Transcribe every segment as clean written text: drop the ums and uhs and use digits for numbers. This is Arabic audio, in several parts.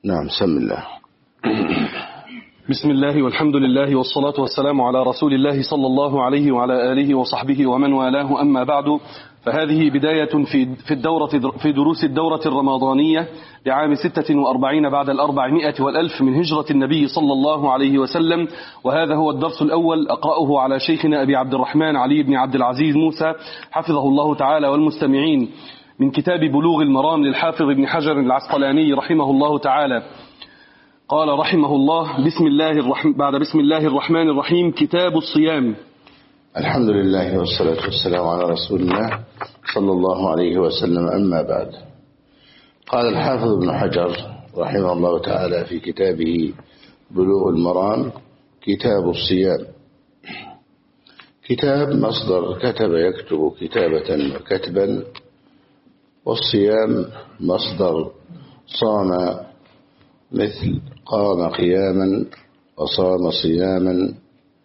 نعم، بسم الله. بسم الله والحمد لله والصلاة والسلام على رسول الله صلى الله عليه وعلى آله وصحبه ومن والاه، أما بعد، فهذه بداية في دروس الدورة الرمضانية لعام 46 بعد 400 والألف من هجرة النبي صلى الله عليه وسلم، وهذا هو الدرس الأول أقرأه على شيخنا أبي عبد الرحمن علي بن عبد العزيز موسى حفظه الله تعالى والمستمعين، من كتاب بلوغ المرام للحافظ ابن حجر العسقلاني رحمه الله تعالى. قال رحمه الله: بعد بسم الله الرحمن الرحيم. كتاب الصيام. الحمد لله والصلاة والسلام على رسول الله صلى الله عليه وسلم، أما بعد. قال الحافظ ابن حجر رحمه الله تعالى في كتابه بلوغ المرام: كتاب الصيام. كتاب مصدر كتب يكتب كتابة وكتبا، والصيام مصدر صام، مثل قام قياما وصام صياما.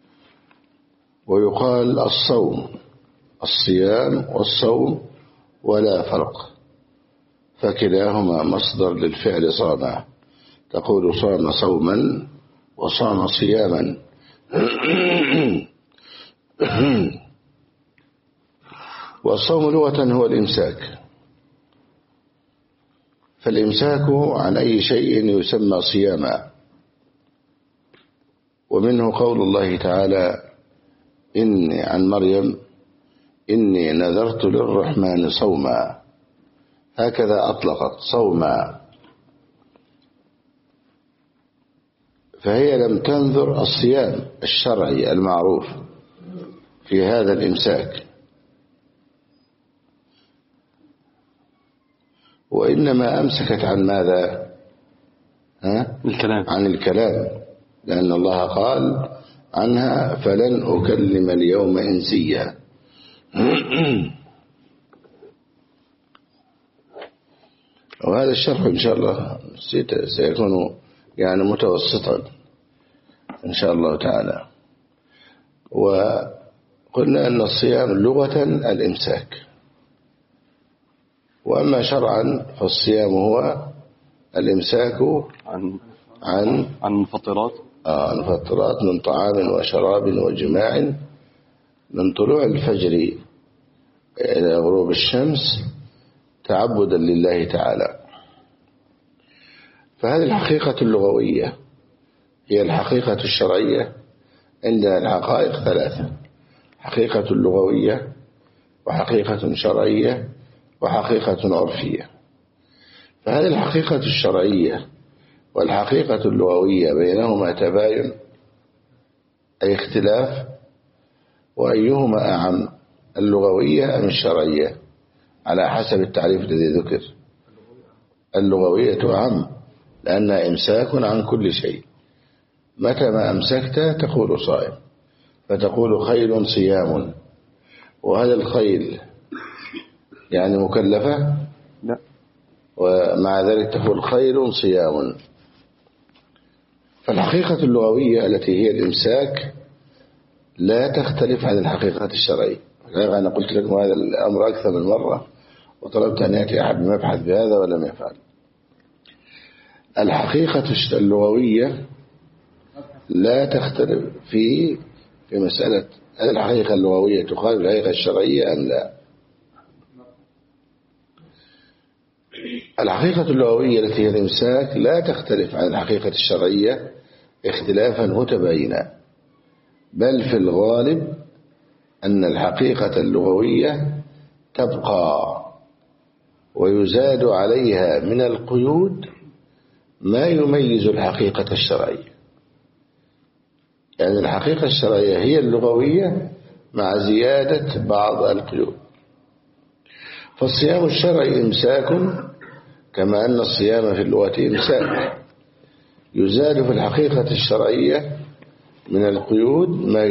ويقال الصوم، الصيام والصوم ولا فرق، فكلاهما مصدر للفعل صام، تقول صام صوما وصام صياما. والصوم لغة هو الإمساك، فالإمساك عن أي شيء يسمى صياما. ومنه قول الله تعالى: إني عن مريم إني نذرت للرحمن صوما، هكذا أطلقت صوما، فهي لم تنذر الصيام الشرعي المعروف في هذا الإمساك، وإنما أمسكت عن ماذا؟ الكلام. عن الكلام، لأن الله قال عنها: فلن أكلم اليوم إنسيا. وهذا الشرح إن شاء الله سيكون يعني متوسطا إن شاء الله تعالى. وقلنا أن الصيام لغة الإمساك، وأما شرعا فالصيام هو الإمساك عن المفطرات المفطرات من طعام وشراب وجماع من طلوع الفجر إلى غروب الشمس تعبدا لله تعالى. فهذه الحقيقة اللغوية هي الحقيقة الشرعية. عندنا الحقائق ثلاثة: حقيقة لغوية، وحقيقة شرعية، وحقيقة عرفية. فهذه الحقيقة الشرعية والحقيقة اللغوية بينهما تباين، أي اختلاف، وأيهما أعم، اللغوية أم الشرعية؟ على حسب التعريف الذي ذكر. اللغوية أعم، لأنها إمساك عن كل شيء. متى ما أمسكت تقول صائم، فتقول خيل صيام. وهذا الخيل يعني مكلفة؟ لا. ومع ذلك تقول خيل صيام. فالحقيقة اللغوية التي هي الإمساك لا تختلف عن الحقيقة الشرعية. أنا قلت لكم هذا الأمر أكثر من مرة، وطلبت أن يأتي أحد بمبحث بهذا ولم يفعل. الحقيقة اللغوية لا تختلف في مسألة هل الحقيقة اللغوية تخالف الحقيقة الشرعية أم لا. الحقيقة اللغوية التي هي الإمساك لا تختلف عن الحقيقة الشرعية اختلافا متباينا، بل في الغالب أن الحقيقة اللغوية تبقى ويزاد عليها من القيود ما يميز الحقيقة الشرعية. يعني الحقيقة الشرعية هي اللغوية مع زيادة بعض القيود. فالصيام الشرعي إمساك، كما أن الصيام في اللغة إمساك. يزاد في الحقيقة الشرعية من القيود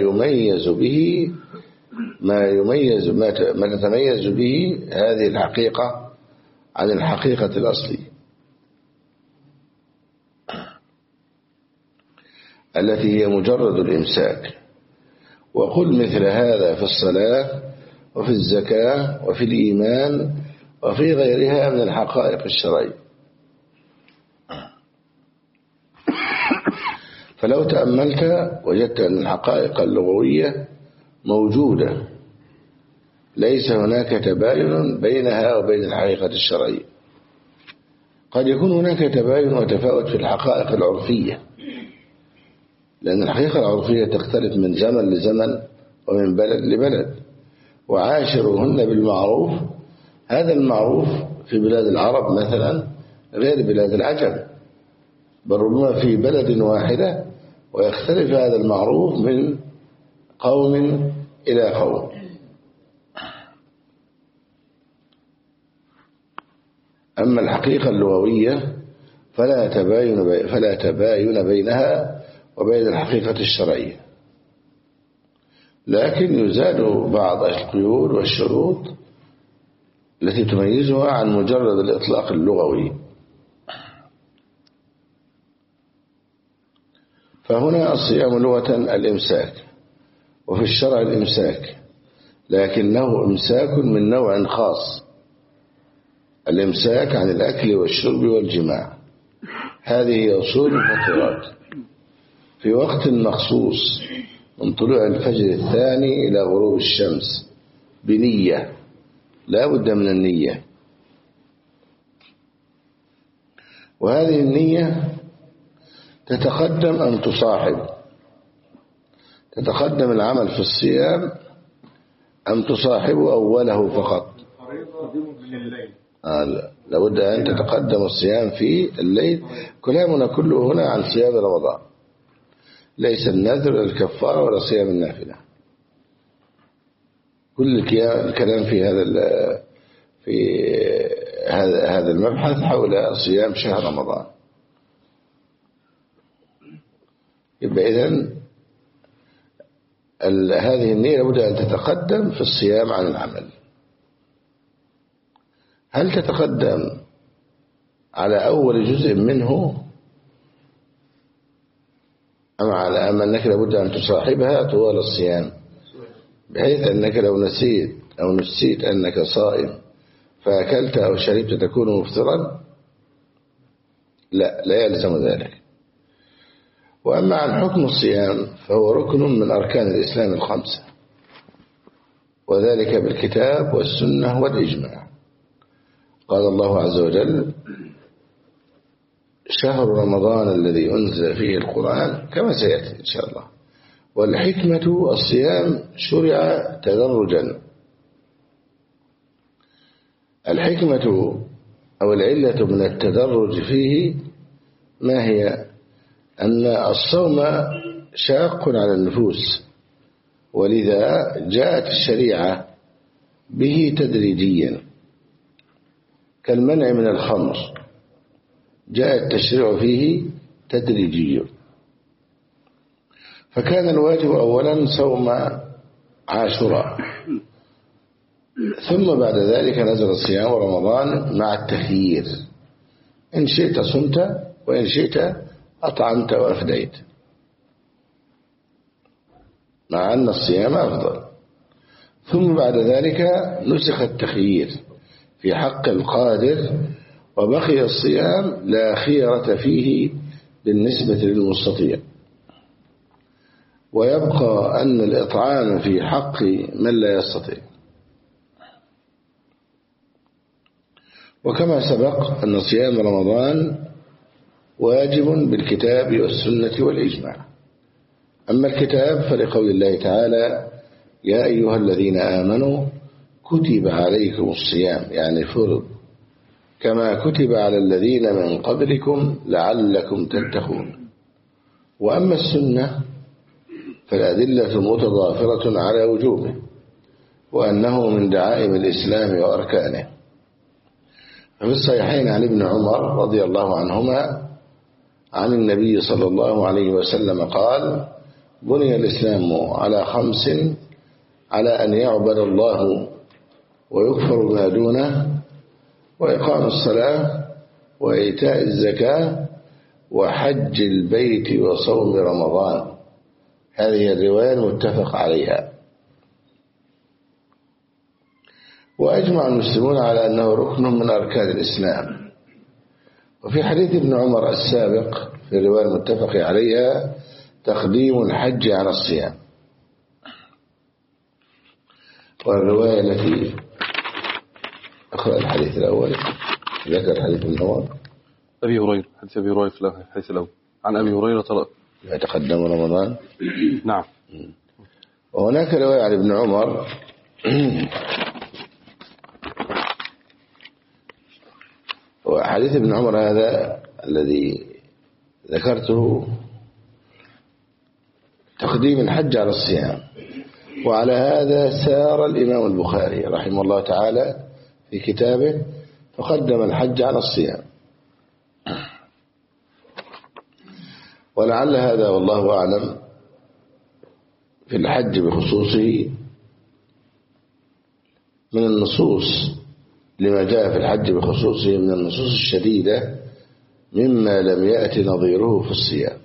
ما تتميز به هذه الحقيقة عن الحقيقة الأصلية التي هي مجرد الإمساك. وقل مثل هذا في الصلاة وفي الزكاة وفي الإيمان وفي غيرها من الحقائق الشرعية. فلو تأملت وجدت أن الحقائق اللغوية موجودة، ليس هناك تباين بينها وبين الحقيقة الشرعية. قد يكون هناك تباين وتفاوت في الحقائق العرفية، لأن الحقيقة العرفية تختلف من زمن لزمن ومن بلد لبلد. وعاشرهن بالمعروف، هذا المعروف في بلاد العرب مثلا غير بلاد العجم، بل ربما في بلد واحدة ويختلف هذا المعروف من قوم إلى قوم. أما الحقيقة اللغوية فلا تباين بينها وبين الحقيقة الشرعية، لكن يزاد بعض القيود والشروط التي تميزها عن مجرد الإطلاق اللغوي. فهنا الصيام لغة الإمساك، وفي الشرع الإمساك، لكنه إمساك من نوع خاص، الإمساك عن الأكل والشرب والجماع. هذه أصول المفطرات في وقت مخصوص من طلوع الفجر الثاني إلى غروب الشمس بنية، لا بد من النية، وهذه النية تتقدم أن تصاحب، تتقدم العمل في الصيام أم تصاحب أوله فقط؟ لابد أن تتقدم الصيام في الليل. كلامنا كله هنا عن صيام رمضان، ليس النذر ولا الكفارة ولا صيام النافلة. كل الكلام في هذا المبحث حول صيام شهر رمضان. يبقى إذن هذه النية لابد أن تتقدم في الصيام عن العمل. هل تتقدم على أول جزء منه أم أنك لابد أن تصاحبها طوال الصيام، بحيث أنك لو نسيت أو نسيت أنك صائم فأكلت أو شربت تكون مفطرا؟ لا يلزم ذلك. وأما عن حكم الصيام فهو ركن من أركان الإسلام الخمسة، وذلك بالكتاب والسنة والإجماع. قال الله عز وجل: شهر رمضان الذي أنزل فيه القرآن، كما سيأتي إن شاء الله. والحكمة الصيام شرع تدرجا. الحكمة أو العلة من التدرج فيه ما هي؟ أن الصوم شاق على النفوس، ولذا جاءت الشريعة به تدريجيا، كالمنع من الخمر جاء التشريع فيه تدريجي. فكان الواجب أولا صوم عاشوراء، ثم بعد ذلك نزل صيام رمضان مع التخيير، إن شئت صمت وإن شئت أطعمت وأفديت، مع أن الصيام أفضل. ثم بعد ذلك نسخ التخيير في حق القادر، وبقي الصيام لا خيرة فيه بالنسبة للمستطيع، ويبقى أن الإطعام في حق من لا يستطيع. وكما سبق أن صيام رمضان واجب بالكتاب والسنة والإجماع. أما الكتاب فلقول الله تعالى: يا أيها الذين آمنوا كتب عليكم الصيام، يعني فرض، كما كتب على الذين من قبلكم لعلكم تتقون. وأما السنة فالأدلة متضافرة على وجوبه، وأنه من دعائم الإسلام وأركانه. ففي الصحيحين عن ابن عمر رضي الله عنهما عن النبي صلى الله عليه وسلم قال: بني الإسلام على 5: على أن يعبد الله ويكفر ما دونه، وإقام الصلاة، وإيتاء الزكاة، وحج البيت، وصوم رمضان. هذه الرواية المتفق عليها. وأجمع المسلمون على أنه ركن من أركان الإسلام، وفي حديث ابن عمر السابق في الرواية المتفق عليها تقديم الحج على الصيام. والرواية التي أقرأ الحديث الأول ذكر حديث ابن عمر أبي هريرة، حديث أبي هريرة في الحديث الأول عن أبي هريرة يتقدم رمضان. نعم. وهناك رواية عن ابن عمر وحديث ابن عمر هذا الذي ذكرته تقديم الحج على الصيام، وعلى هذا سار الإمام البخاري رحمه الله تعالى في كتابه فقدم الحج على الصيام. ولعل هذا والله أعلم في الحج بخصوصه من النصوص لما جاء في الحج بخصوصه من النصوص الشديدة مما لم يأتي نظيره في الصيام.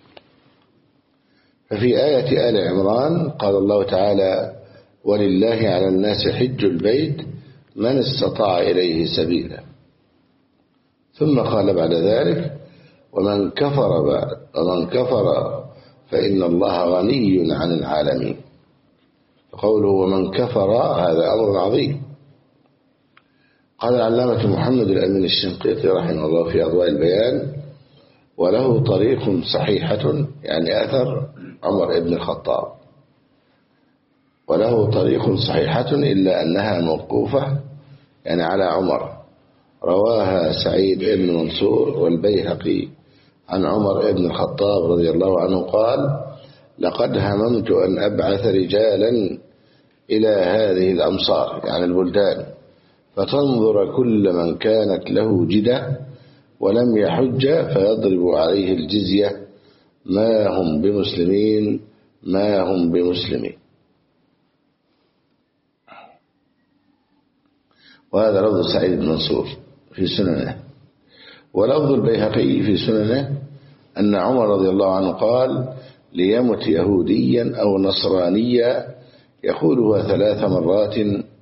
ففي آية آل عمران قال الله تعالى: ولله على الناس حج البيت من استطاع إليه سبيلا. ثم قال بعد ذلك: ومن كفر فإن الله غني عن العالمين. فقوله ومن كفر هذا أمر عظيم. قال العلامة محمد الأمين الشنقيطي رحمه الله في أضواء البيان: وله طريق صحيحة، يعني أثر عمر بن الخطاب، وله طريق صحيحة إلا أنها موقوفة يعني على عمر، رواها سعيد بن منصور والبيهقي عن عمر بن الخطاب رضي الله عنه قال: لقد هممت أن أبعث رجالا إلى هذه الأمصار يعني البلدان فتنظر كل من كانت له جدة ولم يحج فيضرب عليه الجزية ما هم بمسلمين. وهذا لفظ سعيد بن منصور في سننه. ولفظ البيهقي في سننه أن عمر رضي الله عنه قال: ليمت يهوديا أو نصرانيا يقولها 3 مرات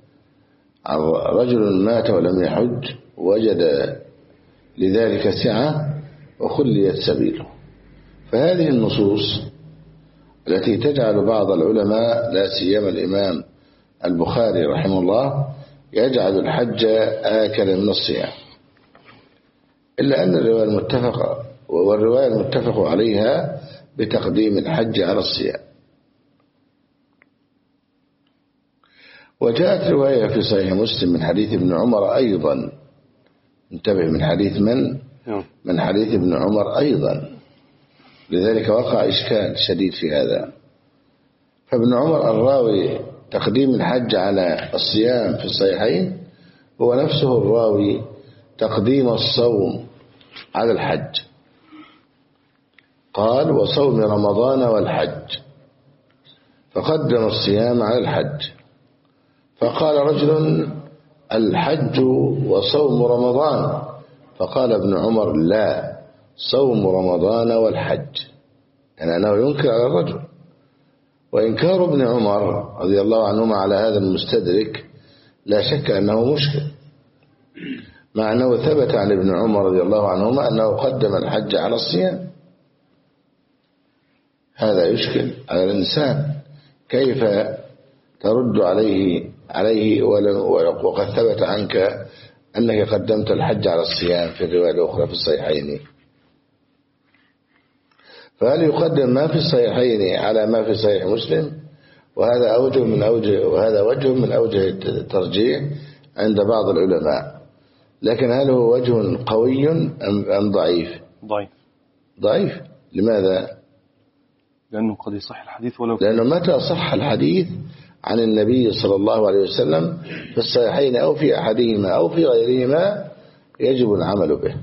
رجل مات ولم يحج وجد لذلك سعة وخليت سبيله. فهذه النصوص التي تجعل بعض العلماء لا سيما الإمام البخاري رحمه الله يجعل الحج آكل من الصيام، إلا أن الرواية المتفق عليها بتقديم الحج على الصيام. وجاءت رواية في صحيح مسلم من حديث ابن عمر أيضا، انتبه، من حديث من حديث ابن عمر أيضا، لذلك وقع إشكال شديد في هذا. فابن عمر الراوي تقديم الحج على الصيام في الصحيحين هو نفسه الراوي تقديم الصوم على الحج. قال: وصوم رمضان والحج، فقدم الصيام على الحج. فقال رجل: الحج وصوم رمضان. فقال ابن عمر: لا، صوم رمضان والحج، يعني أنه ينكر على الرجل. وإنكار ابن عمر رضي الله عنهما على هذا المستدرك لا شك أنه مشكل، مع أنه ثبت عن ابن عمر رضي الله عنهما أنه قدم الحج على الصيام. هذا يشكل على الإنسان، كيف ترد عليه وقد ثبت عنك أنك قدمت الحج على الصيام في الرواية الأخرى في الصحيحين؟ فهل يقدم ما في الصحيحين على ما في صحيح مسلم؟ وهذا وجه من أوجه الترجيح عند بعض العلماء. لكن هل هو وجه قوي أم ضعيف؟ ضعيف. لماذا؟ لأنه قد يصح الحديث لأنه متى صح الحديث عن النبي صلى الله عليه وسلم في الصحيحين أو في أحدهما أو في غيرهما يجب العمل به.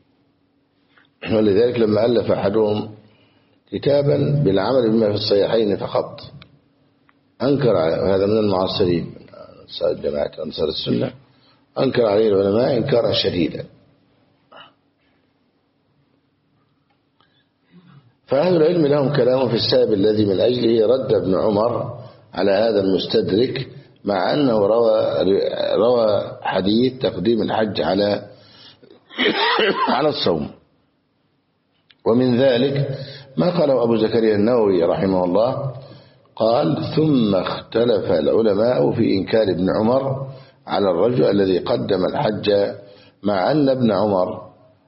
ولذلك لما ألف أحدهم كتابا بالعمل بما في الصحيحين فقط أنكر، هذا من المعاصرين من جماعة أنصار السنة، أنكر عليه العلماء إنكارا شديدا. فأهل العلم لهم كلام في السبب الذي من أجله رد ابن عمر على هذا المستدرك، مع أنه روى حديث تقديم الحج على على الصوم. ومن ذلك ما قاله أبو زكريا النووي رحمه الله، قال: ثم اختلف العلماء في إنكار ابن عمر على الرجل الذي قدم الحج، مع أن ابن عمر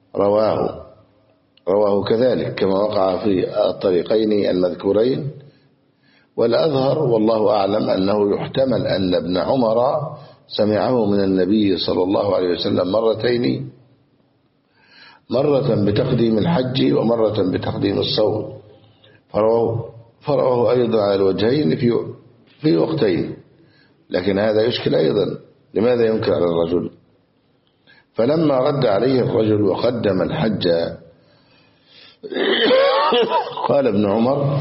رواه كذلك كما وقع في الطريقين المذكورين. والأظهر والله أعلم أنه يحتمل أن ابن عمر سمعه من النبي صلى الله عليه وسلم مرتين، مرة بتقديم الحج ومرة بتقديم الصوم، فرواه أيضا على الوجهين في وقتين. لكن هذا يشكل أيضا، لماذا ينكر على الرجل؟ فلما رد عليه الرجل وقدم الحج قال ابن عمر: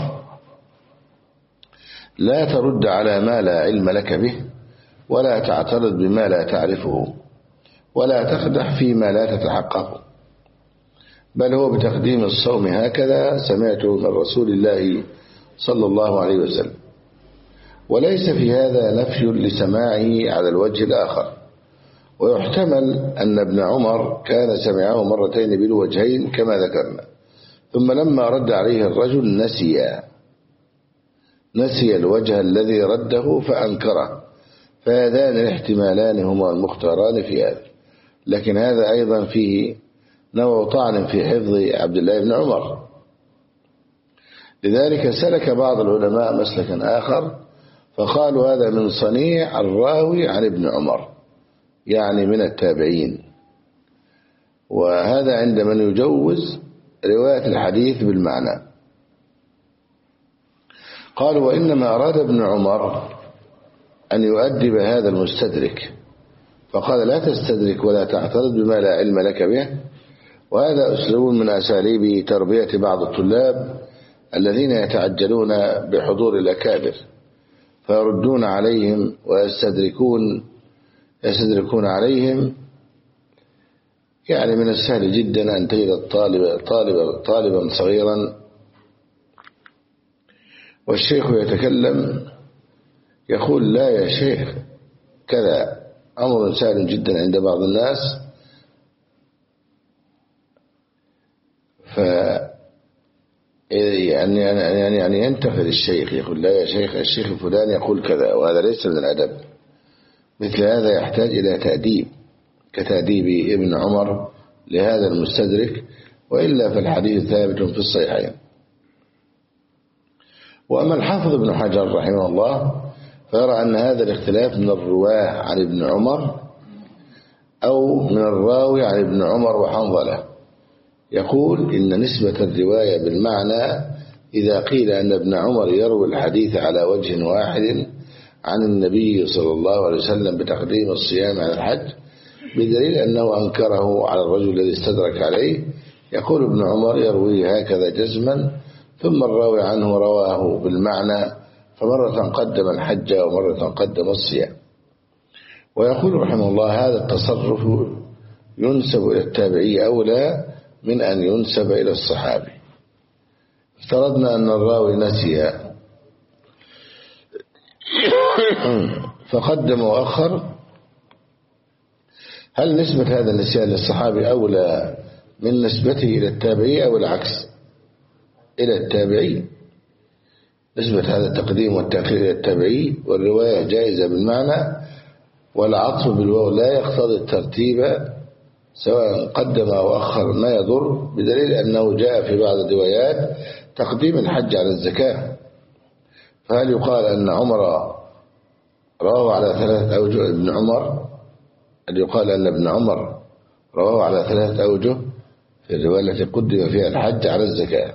لا ترد على ما لا علم لك به، ولا تعترض بما لا تعرفه، ولا تقدح فيما لا تتحققه، بل هو بتقديم الصوم هكذا سمعته من رسول الله صلى الله عليه وسلم. وليس في هذا نفي لسماعه على الوجه الآخر، ويحتمل أن ابن عمر كان سمعه مرتين بالوجهين كما ذكرنا، ثم لما رد عليه الرجل نسي الوجه الذي رده فأنكره، فهذان الاحتمالان هما المختاران في هذا. لكن هذا أيضا فيه نوع طعن في حفظ عبد الله بن عمر، لذلك سلك بعض العلماء مسلكا آخر فقالوا هذا من صنيع الراوي عن ابن عمر، يعني من التابعين، وهذا عند من يجوز رواية الحديث بالمعنى. قالوا: وإنما أراد ابن عمر أن يؤدب هذا المستدرك، فقال: لا تستدرك ولا تعترض بما لا علم لك به. وهذا أسلوب من أساليب تربية بعض الطلاب الذين يتعجلون بحضور الأكابر، فيردون عليهم ويستدركون عليهم. يعني من السهل جدا أن تجد طالبا صغيرا والشيخ يتكلم يقول: لا يا شيخ كذا، أمر سهل جدا عند بعض الناس. يعني ينتقد الشيخ، يقول: لا يا شيخ، الشيخ الفلاني يقول كذا، وهذا ليس من الأدب. مثل هذا يحتاج إلى تأديب كتأديب ابن عمر لهذا المستدرك، وإلا فالحديث ثابت في الصحيحين. وأما الحافظ ابن حجر رحمه الله فيرى أن هذا الاختلاف من الرواه عن ابن عمر أو من الراوي عن ابن عمر وحنظلة. يقول: إن نسبة الرواية بالمعنى إذا قيل أن ابن عمر يروي الحديث على وجه واحد عن النبي صلى الله عليه وسلم بتقديم الصيام على الحج، بدليل أنه أنكره على الرجل الذي استدرك عليه. يقول ابن عمر: يروي هكذا جزما، ثم الراوي عنه رواه بالمعنى، فمرة قدم الحج ومرة قدم الصيام. ويقول رحمه الله: هذا التصرف ينسب إلى التابعي أولى من أن ينسب إلى الصحابي. افترضنا أن الراوي نسي فقدم وأخر، هل نسبة هذا النسيان للصحابي أولى من نسبته إلى التابعي أو العكس؟ إلى التابعي. نسبة هذا التقديم والتأخير إلى التابعي، والرواية جائزة بالمعنى، والعطف بالواو لا يقتضي الترتيب، سواء قدم أو أخر ما يضر، بدليل أنه جاء في بعض الروايات تقديم الحج على الزكاة. فهل يقال أن عمر رواه على 3 أوجه؟ ابن عمر هل يقال أن ابن عمر رواه على 3 أوجه في الرواية التي قدم فيها الحج على الزكاة؟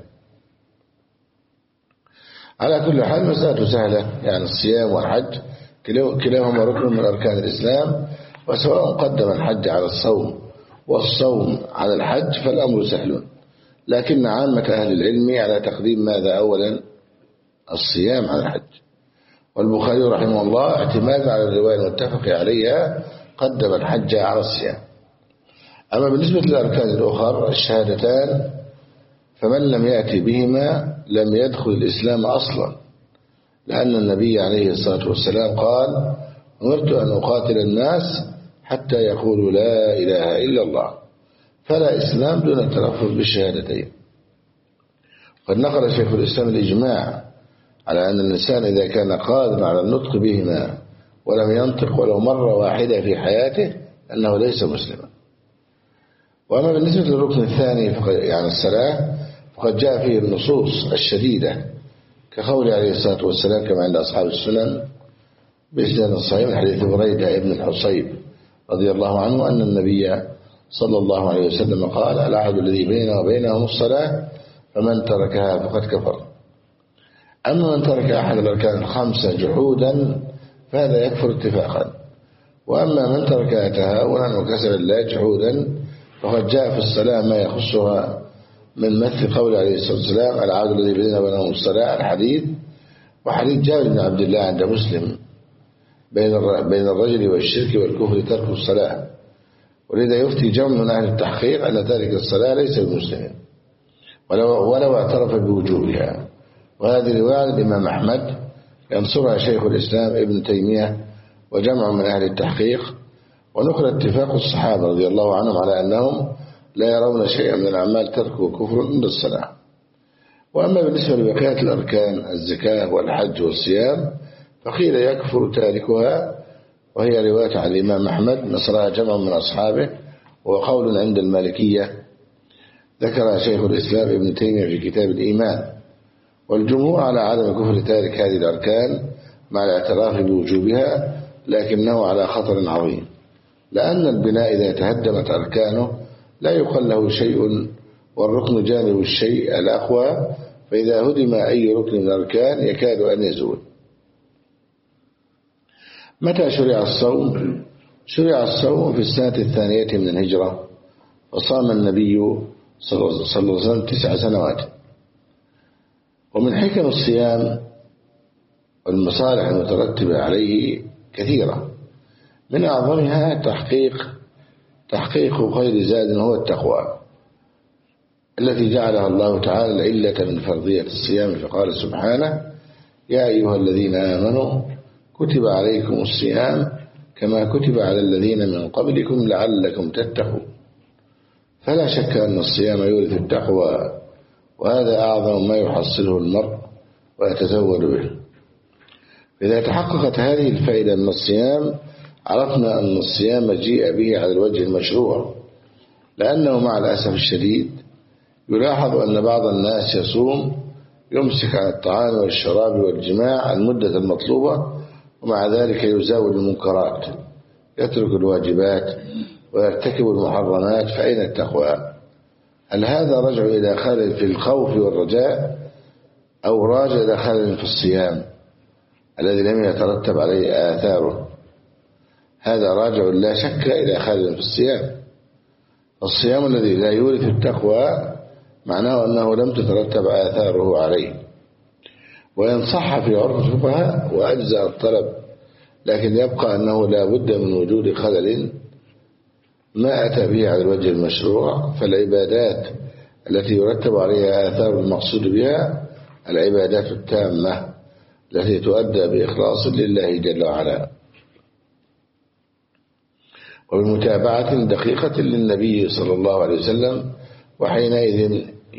على كل حال مسألة سهلة، يعني الصيام والحج كلاهما ركن من أركان الإسلام، وسواء قدم الحج على الصوم والصوم على الحج فالأمر سهل. لكن عامة أهل العلم على تقديم ماذا أولا؟ الصيام على الحج. والبخاري رحمه الله اعتمادا على الرواية المتفق عليها قدم الحج على الصيام. أما بالنسبة للأركان الأخرى الشهادتان فمن لم يأتي بهما لم يدخل الإسلام أصلا، لأن النبي عليه الصلاة والسلام قال: أمرت أن أقاتل الناس حتى يقولوا لا إله إلا الله. فلا إسلام دون التلفظ بالشهادتين. قد نقل شيخ الإسلام الإجماع على أن الإنسان إذا كان قادرا على النطق بهما ولم ينطق ولو مرة واحدة في حياته أنه ليس مسلما. وأما بالنسبة للركن الثاني يعني الصلاة فقد جاء فيه النصوص الشديدة كقول عليه الصلاة والسلام كما عند أصحاب السنن بإسناد صحيح من حديث بريدة ابن الحصيب رضي الله عنه أن النبي صلى الله عليه وسلم قال: العهد الذي بيننا وبينهم الصلاة فمن تركها فقد كفر. أما من ترك أحد الأركان الخمسة جحودا فهذا يكفر اتفاقا. وأما من تركها تهاونا وكسر الله جحودا فقد جاء في الصلاة ما يخصها من مثل قول عليه الصلاة والسلام: العهد الذي بيننا وبينهم الصلاة الحديث. وحديث جابر بن عبد الله عند مسلم بين الرجل والشرك والكفر ترك الصلاة. ولذا يفتي جمع من أهل التحقيق أن تارك الصلاة ليس بمسلم ولو اعترف بوجوبها. وهذه رواية الإمام أحمد ينصرها شيخ الإسلام ابن تيمية وجمع من أهل التحقيق. ونقل اتفاق الصحابة رضي الله عنهم على أنهم لا يرون شيئا من الأعمال تركه كفر من الصلاة. وأما بالنسبة لبقية الأركان الزكاة والحج والصيام فقيل يكفر تاركها، وهي رواية عن الإمام أحمد نصرها جمع من أصحابه وقول عند المالكية ذكر شيخ الإسلام ابن تيمية في كتاب الإيمان. والجمهور على عدم كفر تارك هذه الأركان مع الاعتراف بوجوبها، لكنه على خطر عظيم، لأن البناء إذا تهدمت أركانه لا يقال له شيء، والركن جانب الشيء الأقوى، فإذا هدم أي ركن من الأركان يكاد أن يزول. متى شرع الصوم؟ شرع الصوم في السنة الثانية من الهجرة، وصام النبي صلى الله عليه وسلم 9 سنوات. ومن حكم الصيام والمصالح المترتبة عليه كثيرة، من أعظمها تحقيق خير زاد هو التقوى التي جعلها الله تعالى العلة من فرضية الصيام، فقال سبحانه: يا أيها الذين آمنوا كتب عليكم الصيام كما كتب على الذين من قبلكم لعلكم تتقون. فلا شك أن الصيام يورث التقوى، وهذا أعظم ما يحصله المرء ويتزود به. إذا تحققت هذه الفائدة من الصيام عرفنا أن الصيام جيء به على الوجه المشروع، لأنه مع الأسف الشديد يلاحظ أن بعض الناس يصوم يمسك عن الطعام والشراب والجماع المدة المطلوبة، ومع ذلك يزاول المنكرات، يترك الواجبات ويرتكب المحرمات، فأين التقوى؟ هل هذا رجع إلى خلل في الخوف والرجاء، أو راجع إلى خلل في الصيام الذي لم يترتب عليه آثاره؟ هذا راجع لا شك إلى خلل في الصيام. الصيام الذي لا يورث التقوى معناه أنه لم تترتب آثاره عليه، وإن صح في عرف الفقهاء وأجزاء الطلب، لكن يبقى أنه لا بد من وجود خلل ما أتى به على الوجه المشروع. فالعبادات التي يرتب عليها آثار المقصود بها العبادات التامة التي تؤدى بإخلاص لله جل وعلا وبمتابعة دقيقة للنبي صلى الله عليه وسلم، وحينئذ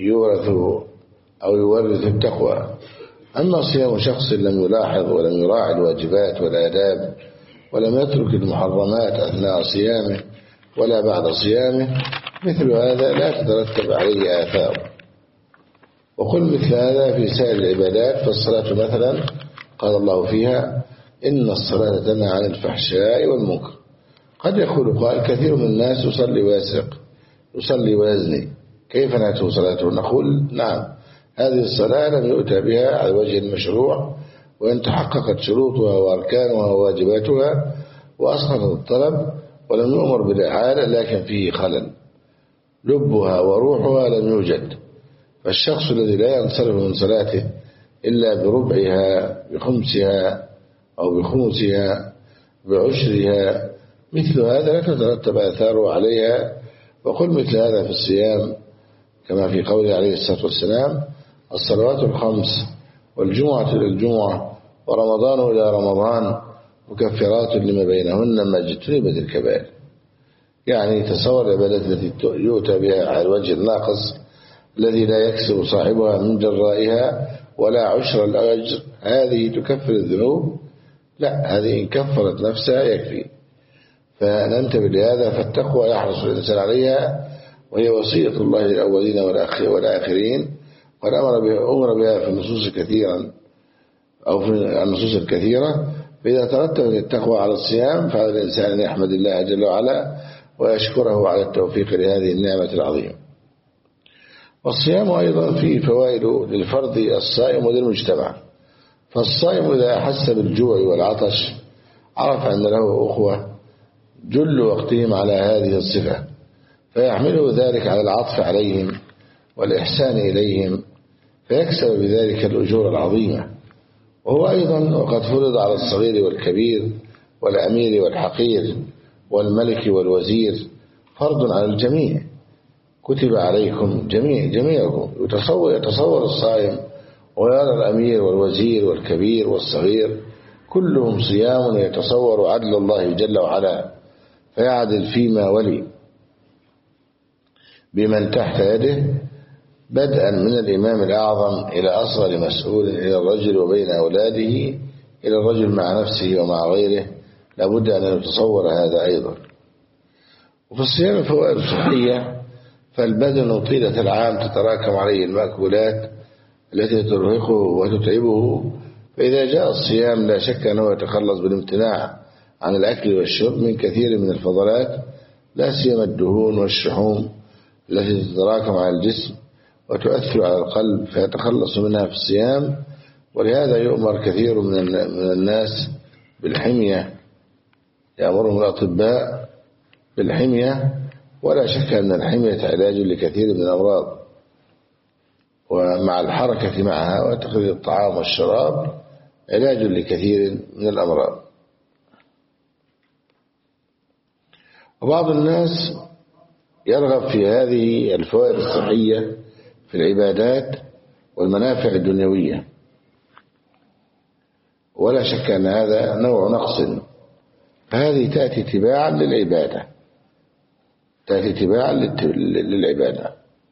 يورث التقوى. أما صيام شخص لم يلاحظ ولم يراعي الواجبات والآداب ولم يترك المحرمات أثناء صيامه ولا بعد صيامه، مثل هذا لا تترتب عليه آثار. وقل مثل هذا في سائر العبادات. فالصلاة مثلا قال الله فيها: إن الصلاة تنهى عن الفحشاء والمنكر. قد يقول قائل: كثير من الناس يصلي ويسرق، يصلي ويزني، كيف نأتي صلاته؟ نقول: نعم، هذه الصلاة لم يؤتى بها على وجه المشروع، وإن تحققت شروطها وأركانها وواجباتها وأسقطت الطلب ولم يؤمر بالإعادة، لكن فيه خلل، لبها وروحها لم يوجد. فالشخص الذي لا ينصرف من صلاته إلا بربعها بخمسها أو بخمسها بعشرها، مثل هذا لا تترتب آثاره عليها. وقل مثل هذا في الصيام كما في قوله عليه الصلاة والسلام: الصلوات الخمس والجمعة إلى الجمعة ورمضان إلى رمضان مكفرات لما بينهن ما اجتنبت الكبائر. يعني تصور العبادات التي يؤتى بها على الوجه الناقص الذي لا يكسب صاحبها من جرائها ولا عشر الأجر، هذه تكفر الذنوب؟ لا، هذه إن كفرت نفسها يكفي. فننتبه لهذا، فالتقوى يحرص الإنسان عليها، وهي وصية الله للأولين والآخرين، قد أمر بها في النصوص كثيرا أو في النصوص الكثيرة. فإذا ترتبت التقوى على الصيام فعلى الإنسان أن يحمد الله جل وعلا ويشكره على التوفيق لهذه النعمة العظيمة. والصيام أيضا فيه فوائد للفرد الصائم وللمجتمع. فالصائم إذا أحس بالجوع والعطش عرف أن له أخوة جل وقتهم على هذه الصفة، فيحمله ذلك على العطف عليهم والإحسان إليهم، فيكسب بذلك الأجور العظيمة. وهو أيضا وقد فرض على الصغير والكبير والأمير والحقير والملك والوزير، فرض على الجميع، كتب عليكم جميعكم. يتصور الصائم ويرى الأمير والوزير والكبير والصغير كلهم صيام، يتصور عدل الله جل وعلا فيعدل فيما ولي بمن تحت يده، بدءا من الإمام الأعظم إلى أصغر مسؤول، إلى الرجل وبين أولاده، إلى الرجل مع نفسه ومع غيره. لابد أن نتصور هذا أيضا. وفي الصيام فوائد صحية، فالبدن طيلة العام تتراكم عليه المأكولات التي ترهقه وتتعبه، فإذا جاء الصيام لا شك أنه يتخلص بالامتناع عن الأكل والشرب من كثير من الفضلات، لا سيما الدهون والشحوم التي تتراكم على الجسم وتؤثر على القلب، فيتخلص منها في الصيام. ولهذا يؤمر كثير من الناس بالحمية، يأمرهم الأطباء بالحمية، ولا شك أن الحمية علاج لكثير من الأمراض، ومع الحركة معها وتقليل الطعام والشراب علاج لكثير من الأمراض. وبعض الناس يرغب في هذه الفوائد الصحية في العبادات والمنافع الدنيوية، ولا شك أن هذا نوع نقص، فهذه تأتي تباعا للعبادة، تأتي تباعا للعبادة.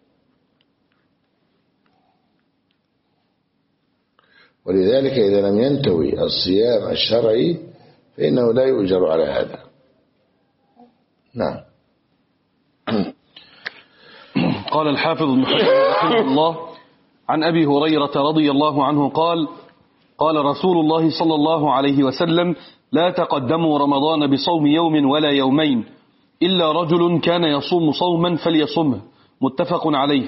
ولذلك إذا لم ينتوي الصيام الشرعي فإنه لا يؤجر على هذا. نعم. قال الحافظ ابن حجر رحمه الله عن أبي هريرة رضي الله عنه قال: قال رسول الله صلى الله عليه وسلم: لا تقدموا رمضان بصوم يوم ولا يومين إلا رجل كان يصوم صوما فليصمه، متفق عليه.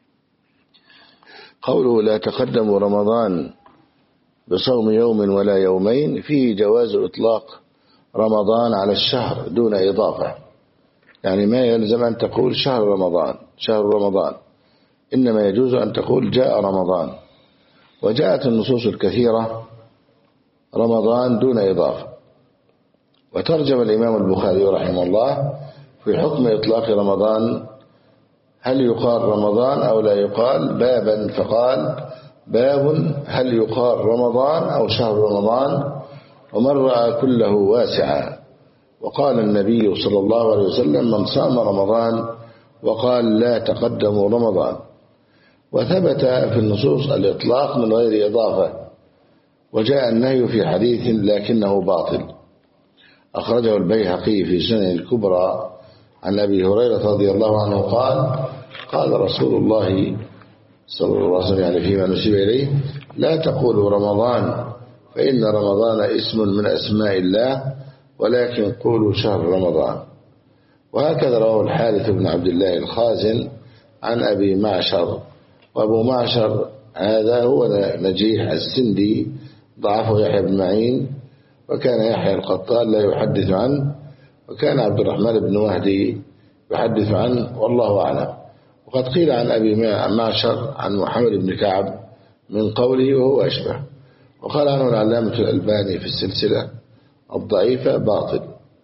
قوله لا تقدموا رمضان بصوم يوم ولا يومين فيه جواز إطلاق رمضان على الشهر دون إضافة، يعني ما يلزم أن تقول شهر رمضان، إنما يجوز أن تقول جاء رمضان. وجاءت النصوص الكثيرة رمضان دون إضافة. وترجم الإمام البخاري رحمه الله في حكم إطلاق رمضان، هل يقال رمضان أو لا يقال، بابا، فقال: باب هل يقال رمضان أو شهر رمضان، ومن رأى كله واسعا. وقال النبي صلى الله عليه وسلم: من صام رمضان وقال لا تقدموا رمضان. وثبت في النصوص الإطلاق من غير إضافة، وجاء النهي في حديث لكنه باطل، أخرجه البيهقي في سنن الكبرى عن أبي هريرة رضي الله عنه قال: قال رسول الله صلى الله عليه وسلم، يعني فيما نسب إليه: لا تقولوا رمضان فإن رمضان اسم من أسماء الله، ولكن قولوا شهر رمضان. وهكذا رواه الحارث بن عبد الله الخازن عن أبي معشر. وأبو معشر هذا هو نجيح السندي، ضعفه يحيى بن معين، وكان يحيى القطان لا يحدث عنه، وكان عبد الرحمن بن مهدي يحدث عنه، والله أعلم. وقد قيل عن أبي معشر عن محمد بن كعب من قوله وهو أشبه. وقال عنه العلامة الألباني في السلسلة الضعيفة: باطل،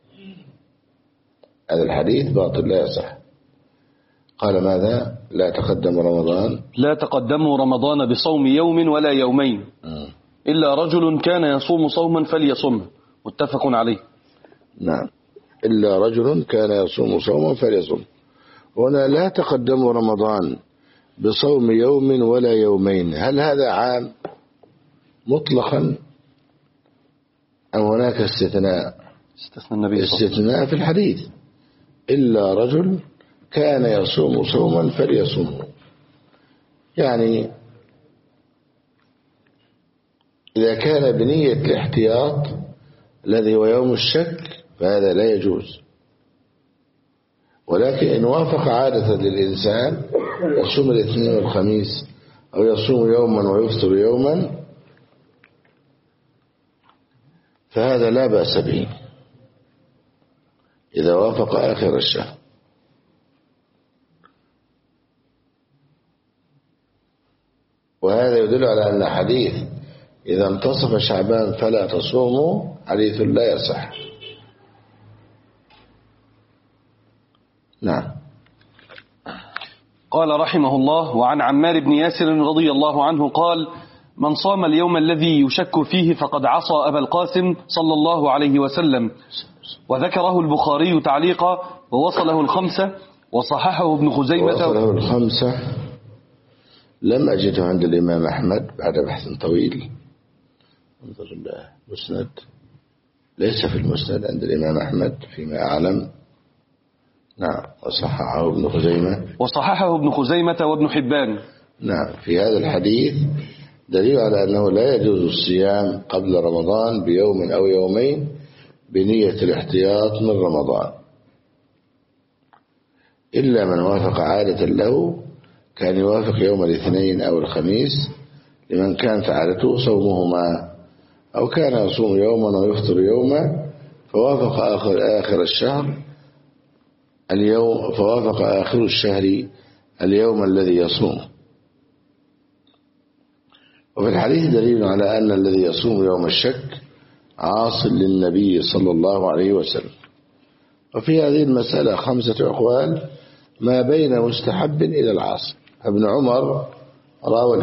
هذا الحديث باطل لا يصح. قال ماذا؟ لا تقدموا رمضان، لا تقدموا رمضان بصوم يوم ولا يومين إلا رجل كان يصوم صوما فليصمه، متفق عليه. نعم. إلا رجل كان يصوم صوما فليصم. هنا لا تقدم رمضان بصوم يوم ولا يومين. هل هذا عام مطلقا أم هناك استثناء؟ استثناء في الحديث إلا رجل كان يصوم صوما فليصمه. يعني إذا كان بنية الاحتياط الذي هو يوم الشك فهذا لا يجوز، ولكن إن وافق عادة للإنسان يصوم الاثنين والخميس أو يصوم يوما ويفطر يوما فهذا لا بأس به إذا وافق آخر الشهر. وهذا يدل على أن حديث إذا انتصف شعبان فلا تصوموا حديث لا يصح. نعم. قال رحمه الله: وعن عمار بن ياسر رضي الله عنه قال: من صام اليوم الذي يشك فيه فقد عصى أبا القاسم صلى الله عليه وسلم. وذكره البخاري تعليقا ووصله الخمسة وصححه ابن خزيمة. وصله الخمسة لم أجده عند الإمام أحمد بعد بحث طويل. انظر المسند ليس في المسند عند الإمام أحمد فيما أعلم. نعم. وصححه ابن خزيمة وابن حبان. نعم. في هذا الحديث دليل على أنه لا يجوز الصيام قبل رمضان بيوم أو يومين بنية الاحتياط من رمضان، إلا من وافق عادة له كان يوافق يوم الاثنين أو الخميس لمن كانت عادته صومهما، أو كان يصوم يوما ويفطر يوما فوافق آخر الشهر اليوم الذي يصوم. وفي الحديث دليل على أن الذي يصوم يوم الشك عاص للنبي صلى الله عليه وسلم. وفي هذه المسألة 5 أقوال ما بين مستحب إلى العاصي. ابن عمر راوي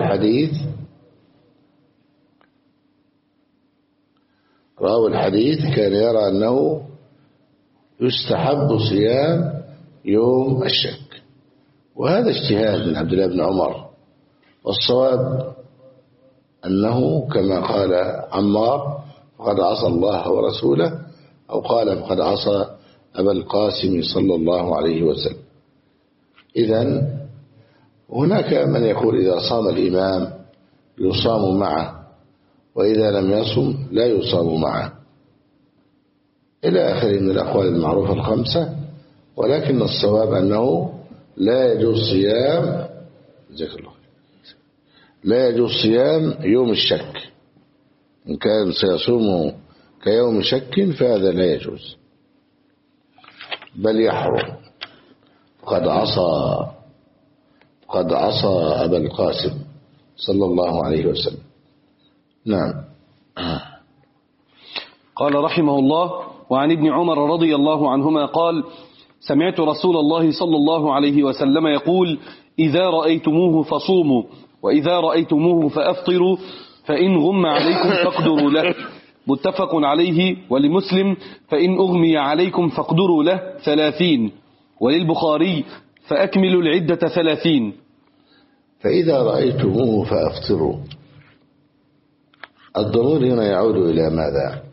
الحديث كان يرى أنه يستحب صيام يوم الشك، وهذا اجتهاد من عبد الله بن عمر، والصواب أنه كما قال عمار فقد عصى الله ورسوله، أو قال فقد عصى أبا القاسم صلى الله عليه وسلم. إذن هناك من يقول إذا صام الإمام يصام معه، وإذا لم يصم لا يصام معه، إلى آخره من الأقوال المعروفة 5. ولكن الصواب أنه لا يجوز صيام يوم الشك. إن كان سيصوم كيوم شك فهذا لا يجوز، بل يحرم. قد عصى أبا القاسم صلى الله عليه وسلم. نعم. قال رحمه الله: وعن ابن عمر رضي الله عنهما قال: سمعت رسول الله صلى الله عليه وسلم يقول: إذا رأيتموه فصوموا، وإذا رأيتموه فأفطروا، فإن غم عليكم فاقدروا له. متفق عليه. ولمسلم: فإن أغمي عليكم فاقدروا له 30. وللبخاري: فأكملوا العدة 30. فإذا رأيتموه فأفطروا، الضمير هنا يعود إلى ماذا؟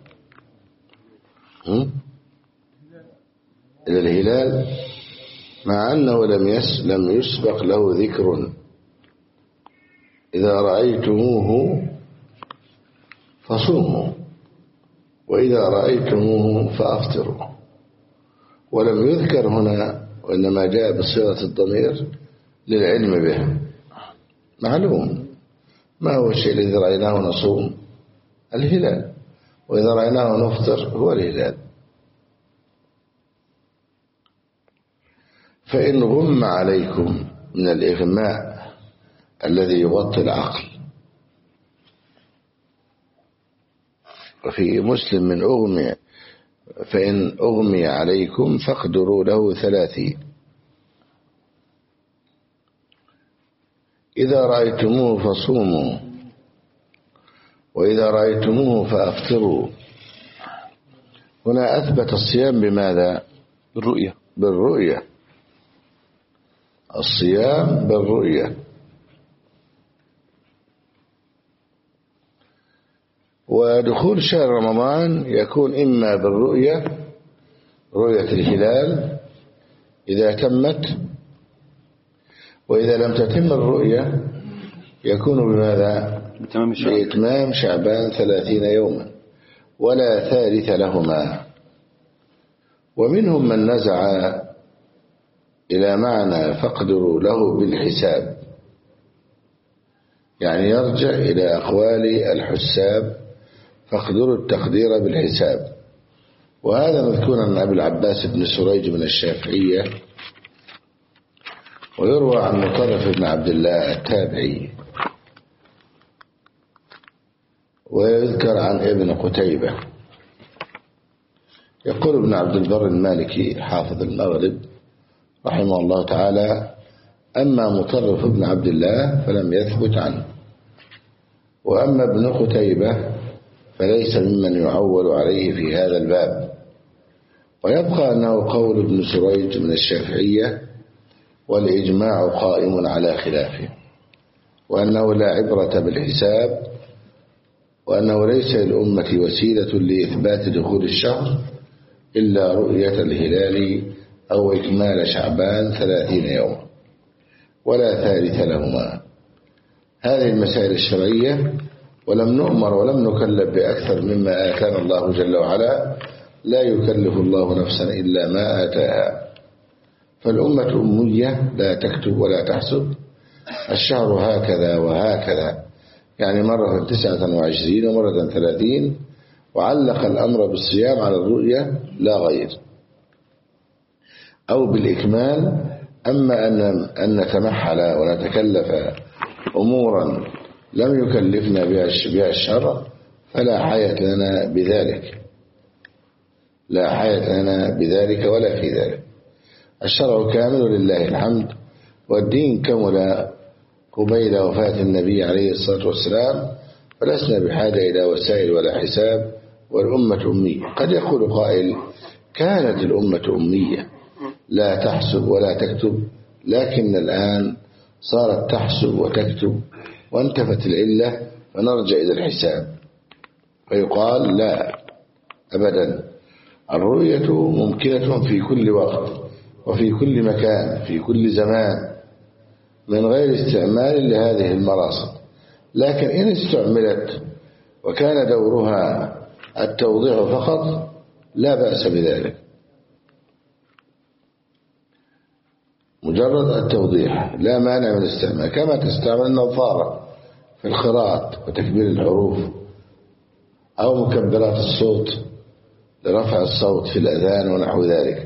إلى الهلال، مع أنه لم يسبق له ذكر. إذا رأيتموه فصوموا، وإذا رأيتموه فأفطروا، ولم يذكر هنا، وإنما جاء بصيغة الضمير للعلم به. معلوم ما هو الشيء الذي رأيناه نصوم؟ الهلال. وإذا رأيناه نفطر هو الهلال. فإن غم عليكم من الإغماء الذي يغطي العقل، وفي مسلم من أغمي، فإن أغمي عليكم فاقدروا له 30. إذا رأيتموه فصوموا، وإذا رأيتموه فأفطروا، هنا أثبت الصيام بماذا؟ بالرؤية. بالرؤية، الصيام بالرؤية. ودخول شهر رمضان يكون إما بالرؤية، رؤية الهلال إذا تمت، وإذا لم تتم الرؤية يكون بماذا؟ بإتمام شعبان 30 يوما، ولا ثالث لهما. ومنهم من نزع إلى معنى فاقدروا له بالحساب، يعني يرجع إلى أقوال الحساب فاقدروا التقدير بالحساب. وهذا مذكور عن أبي العباس بن سريج من الشافعية، ويروى عن مطرف بن عبد الله التابعي، ويذكر عن ابن قتيبة. يقول ابن عبد البر المالكي حافظ المغرب رحمه الله تعالى: أما مطرف بن عبد الله فلم يثبت عنه، وأما ابن قتيبة فليس ممن يعول عليه في هذا الباب. ويبقى أنه قول ابن سريج من الشافعية، والإجماع قائم على خلافه، وأنه لا عبرة بالحساب، وأنه ليس للأمة وسيلة لإثبات دخول الشهر إلا رؤية الهلال أو إكمال شعبان 30 يوما، ولا ثالث لهما. هذه المسائل الشرعية، ولم نؤمر ولم نكلف بأكثر مما آتانا الله جل وعلا، لا يكلف الله نفسا إلا ما آتاها. فالأمة أمية لا تكتب ولا تحسب، الشهر هكذا وهكذا، يعني مرة 29 ومرة 30، وعلق الأمر بالصيام على الرؤية لا غير، أو بالإكمال. أما أن نتمحل ونتكلف أمورا لم يكلفنا بها الشرع فلا حياة لنا بذلك، لا حياة لنا بذلك ولا في ذلك. الشرع كامل لله الحمد، والدين كمل قبيل وفاة النبي عليه الصلاة والسلام، فلسنا بحاجة إلى وسائل ولا حساب، والأمة أمية. قد يقول قائل: كانت الأمة أمية لا تحسب ولا تكتب، لكن الآن صارت تحسب وتكتب وانتفت العلة، فنرجع إلى الحساب. فيقال: لا أبدا، الرؤية ممكنة في كل وقت وفي كل مكان في كل زمان من غير استعمال لهذه المراصد، لكن إن استعملت وكان دورها التوضيح فقط لا بأس بذلك، مجرد التوضيح لا مانع من الاستعمال، كما تستعمل النظارة في القراءة وتكبير الحروف، أو مكبرات الصوت لرفع الصوت في الأذان ونحو ذلك.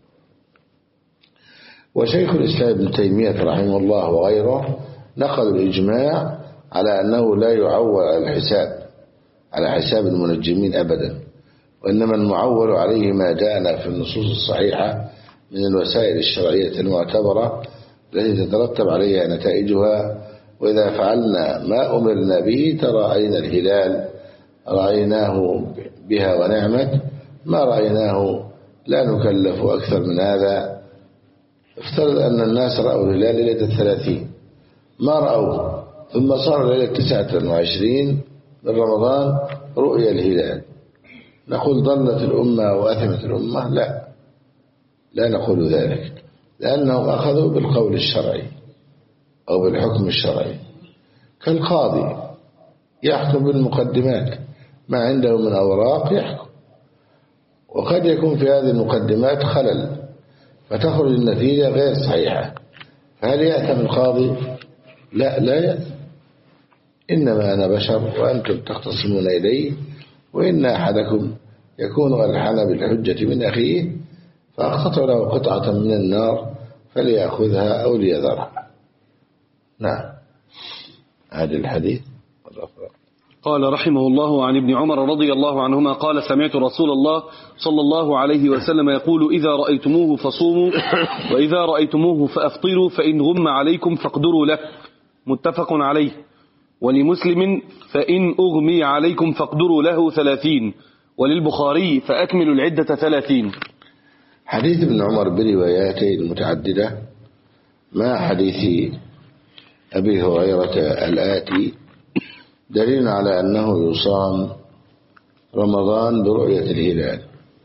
وشيخ الإسلام ابن تيمية رحمه الله وغيره نقل الإجماع على أنه لا يعول على الحساب على حساب المنجمين أبدا، وإنما المعول عليه ما جاءنا في النصوص الصحيحة من الوسائل الشرعية المعتبرة التي تترتب عليها نتائجها. وإذا فعلنا ما أمرنا به تراءينا الهلال رأيناه بها ونعمت، ما رأيناه لا نكلف أكثر من هذا. افترض أن الناس رأوا الهلال ليلة 30، ما رأوه، ثم صار ليلة 29 من رمضان رؤيا الهلال، نقول ضلت الأمة وأثمت الأمة؟ لا نقول ذلك، لأنهم أخذوا بالقول الشرعي أو بالحكم الشرعي، كالقاضي يحكم بالمقدمات، ما عنده من أوراق يحكم، وقد يكون في هذه المقدمات خلل فتخرج النتيجة غير صحيحة، فهل يأثم القاضي؟ لا يأثم، إنما أنا بشر وأنتم تختصمون إلي، وإن أحدكم يكون ألحن بالحجة من أخيه فأقتطع له قطعة من النار فليأخذها أو ليذرها. نعم، هذا الحديث. قال رحمه الله عن ابن عمر رضي الله عنهما قال: سمعت رسول الله صلى الله عليه وسلم يقول: إذا رأيتموه فصوموا، وإذا رأيتموه فأفطروا، فإن غم عليكم فاقدروا له. متفق عليه. ولمسلم: فإن أغمي عليكم فاقدروا له 30. وللبخاري فأكملوا العدة 30. حديث ابن عمر برواياته المتعددة مع حديث أبي هريرة الآتي دليل على أنه يصام رمضان برؤية الهلال.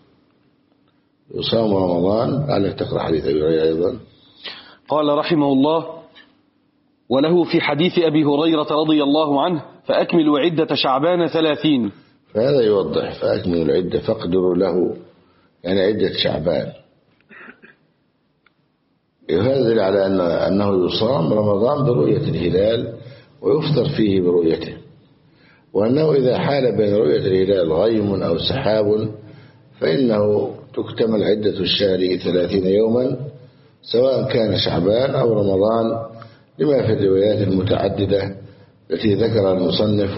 يصام رمضان. على تقرأ حديث أبي هريرة أيضا. قال رحمه الله: وله في حديث أبي هريرة رضي الله عنه فأكملوا عدة شعبان 30. فهذا يوضح فأكملوا العدة فاقدروا له، يعني عدة شعبان. هذا دليل على أنه يصام رمضان برؤية الهلال ويفطر فيه برؤيته، وأنه إذا حال بين رؤية الهلال غيم أو سحاب فإنه تكتمل عدة الشهر 30 يوما سواء كان شعبان أو رمضان، لما في الروايات المتعددة التي ذكرها المصنف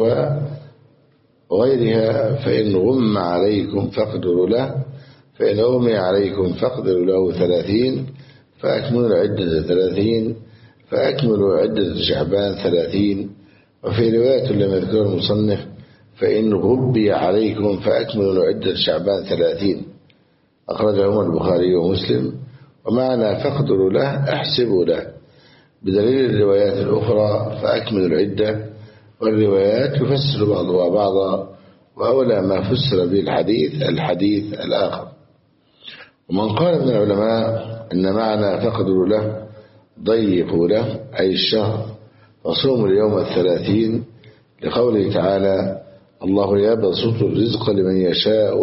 وغيرها. فإن غم عليكم فاقدروا له، فإن أغمي عليكم فاقدروا له 30 فأكملوا العدة 30 فأكملوا عدة شعبان 30. وفي رواية لم يذكر المصنف فإن غبي عليكم فأكملوا عدة شعبان 30، أخرجهما البخاري ومسلم. ومعنى فاقدروا له احسبوا له، بدليل الروايات الأخرى فأكملوا العدة. والروايات يفسر بعضها بعضا، وأولى ما فسر به الحديث الآخر. ومن قال من العلماء إن معنى فاقدروا له ضيقوا له أي الشهر، وصوموا اليوم 30 لقوله تعالى: الله يبسط الرزق لمن يشاء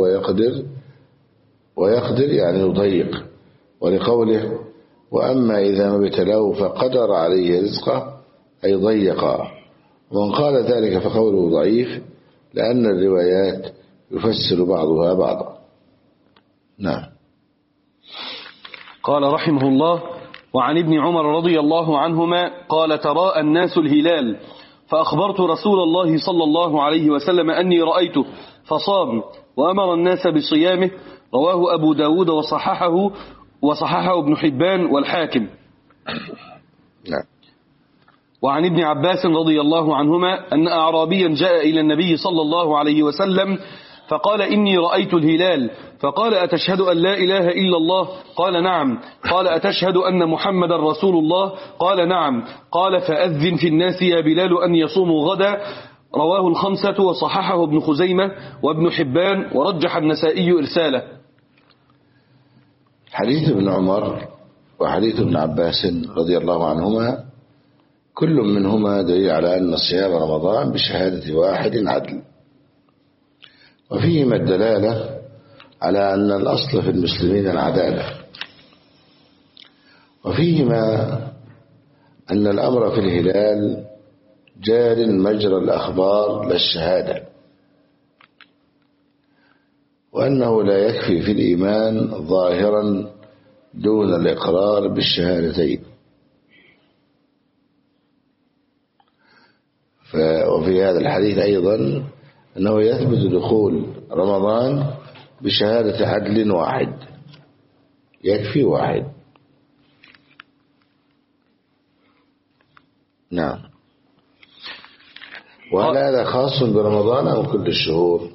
ويقدر يعني يضيق، ولقوله: وأما إذا ما ابتلاه فقدر عليه رزقه أي ضيق. ومن قال ذلك فقوله ضعيف، لأن الروايات يفسر بعضها بعضا. نعم. قال رحمه الله: وعن ابن عمر رضي الله عنهما قال: تراءى الناس الهلال فأخبرت رسول الله صلى الله عليه وسلم أني رأيته فصام وأمر الناس بصيامه. رواه أبو داود وصححه ابن حبان والحاكم. نعم. وعن ابن عباس رضي الله عنهما أن أعرابيا جاء إلى النبي صلى الله عليه وسلم فقال: إني رأيت الهلال. فقال: أتشهد أن لا إله إلا الله؟ قال: نعم. قال: أتشهد أن محمد رسول الله؟ قال: نعم. قال: فأذن في الناس يا بلال أن يصوموا غدا. رواه الخمسة وصححه ابن خزيمة وابن حبان ورجح النسائي إرساله. حديث ابن عمر وحديث ابن عباس رضي الله عنهما كل منهما دليل على أن صيام رمضان بشهادة واحد عدل، وفيهما الدلالة على أن الأصل في المسلمين العدالة، وفيهما أن الأمر في الهلال جار مجرى الأخبار لا الشهادة، وأنه لا يكفي في الإيمان ظاهرا دون الإقرار بالشهادتين. وفي هذا الحديث أيضا أنه يثبت دخول رمضان بشهادة عدل واحد، يكفي واحد. نعم. وهل هذا خاص برمضان أو كل الشهور؟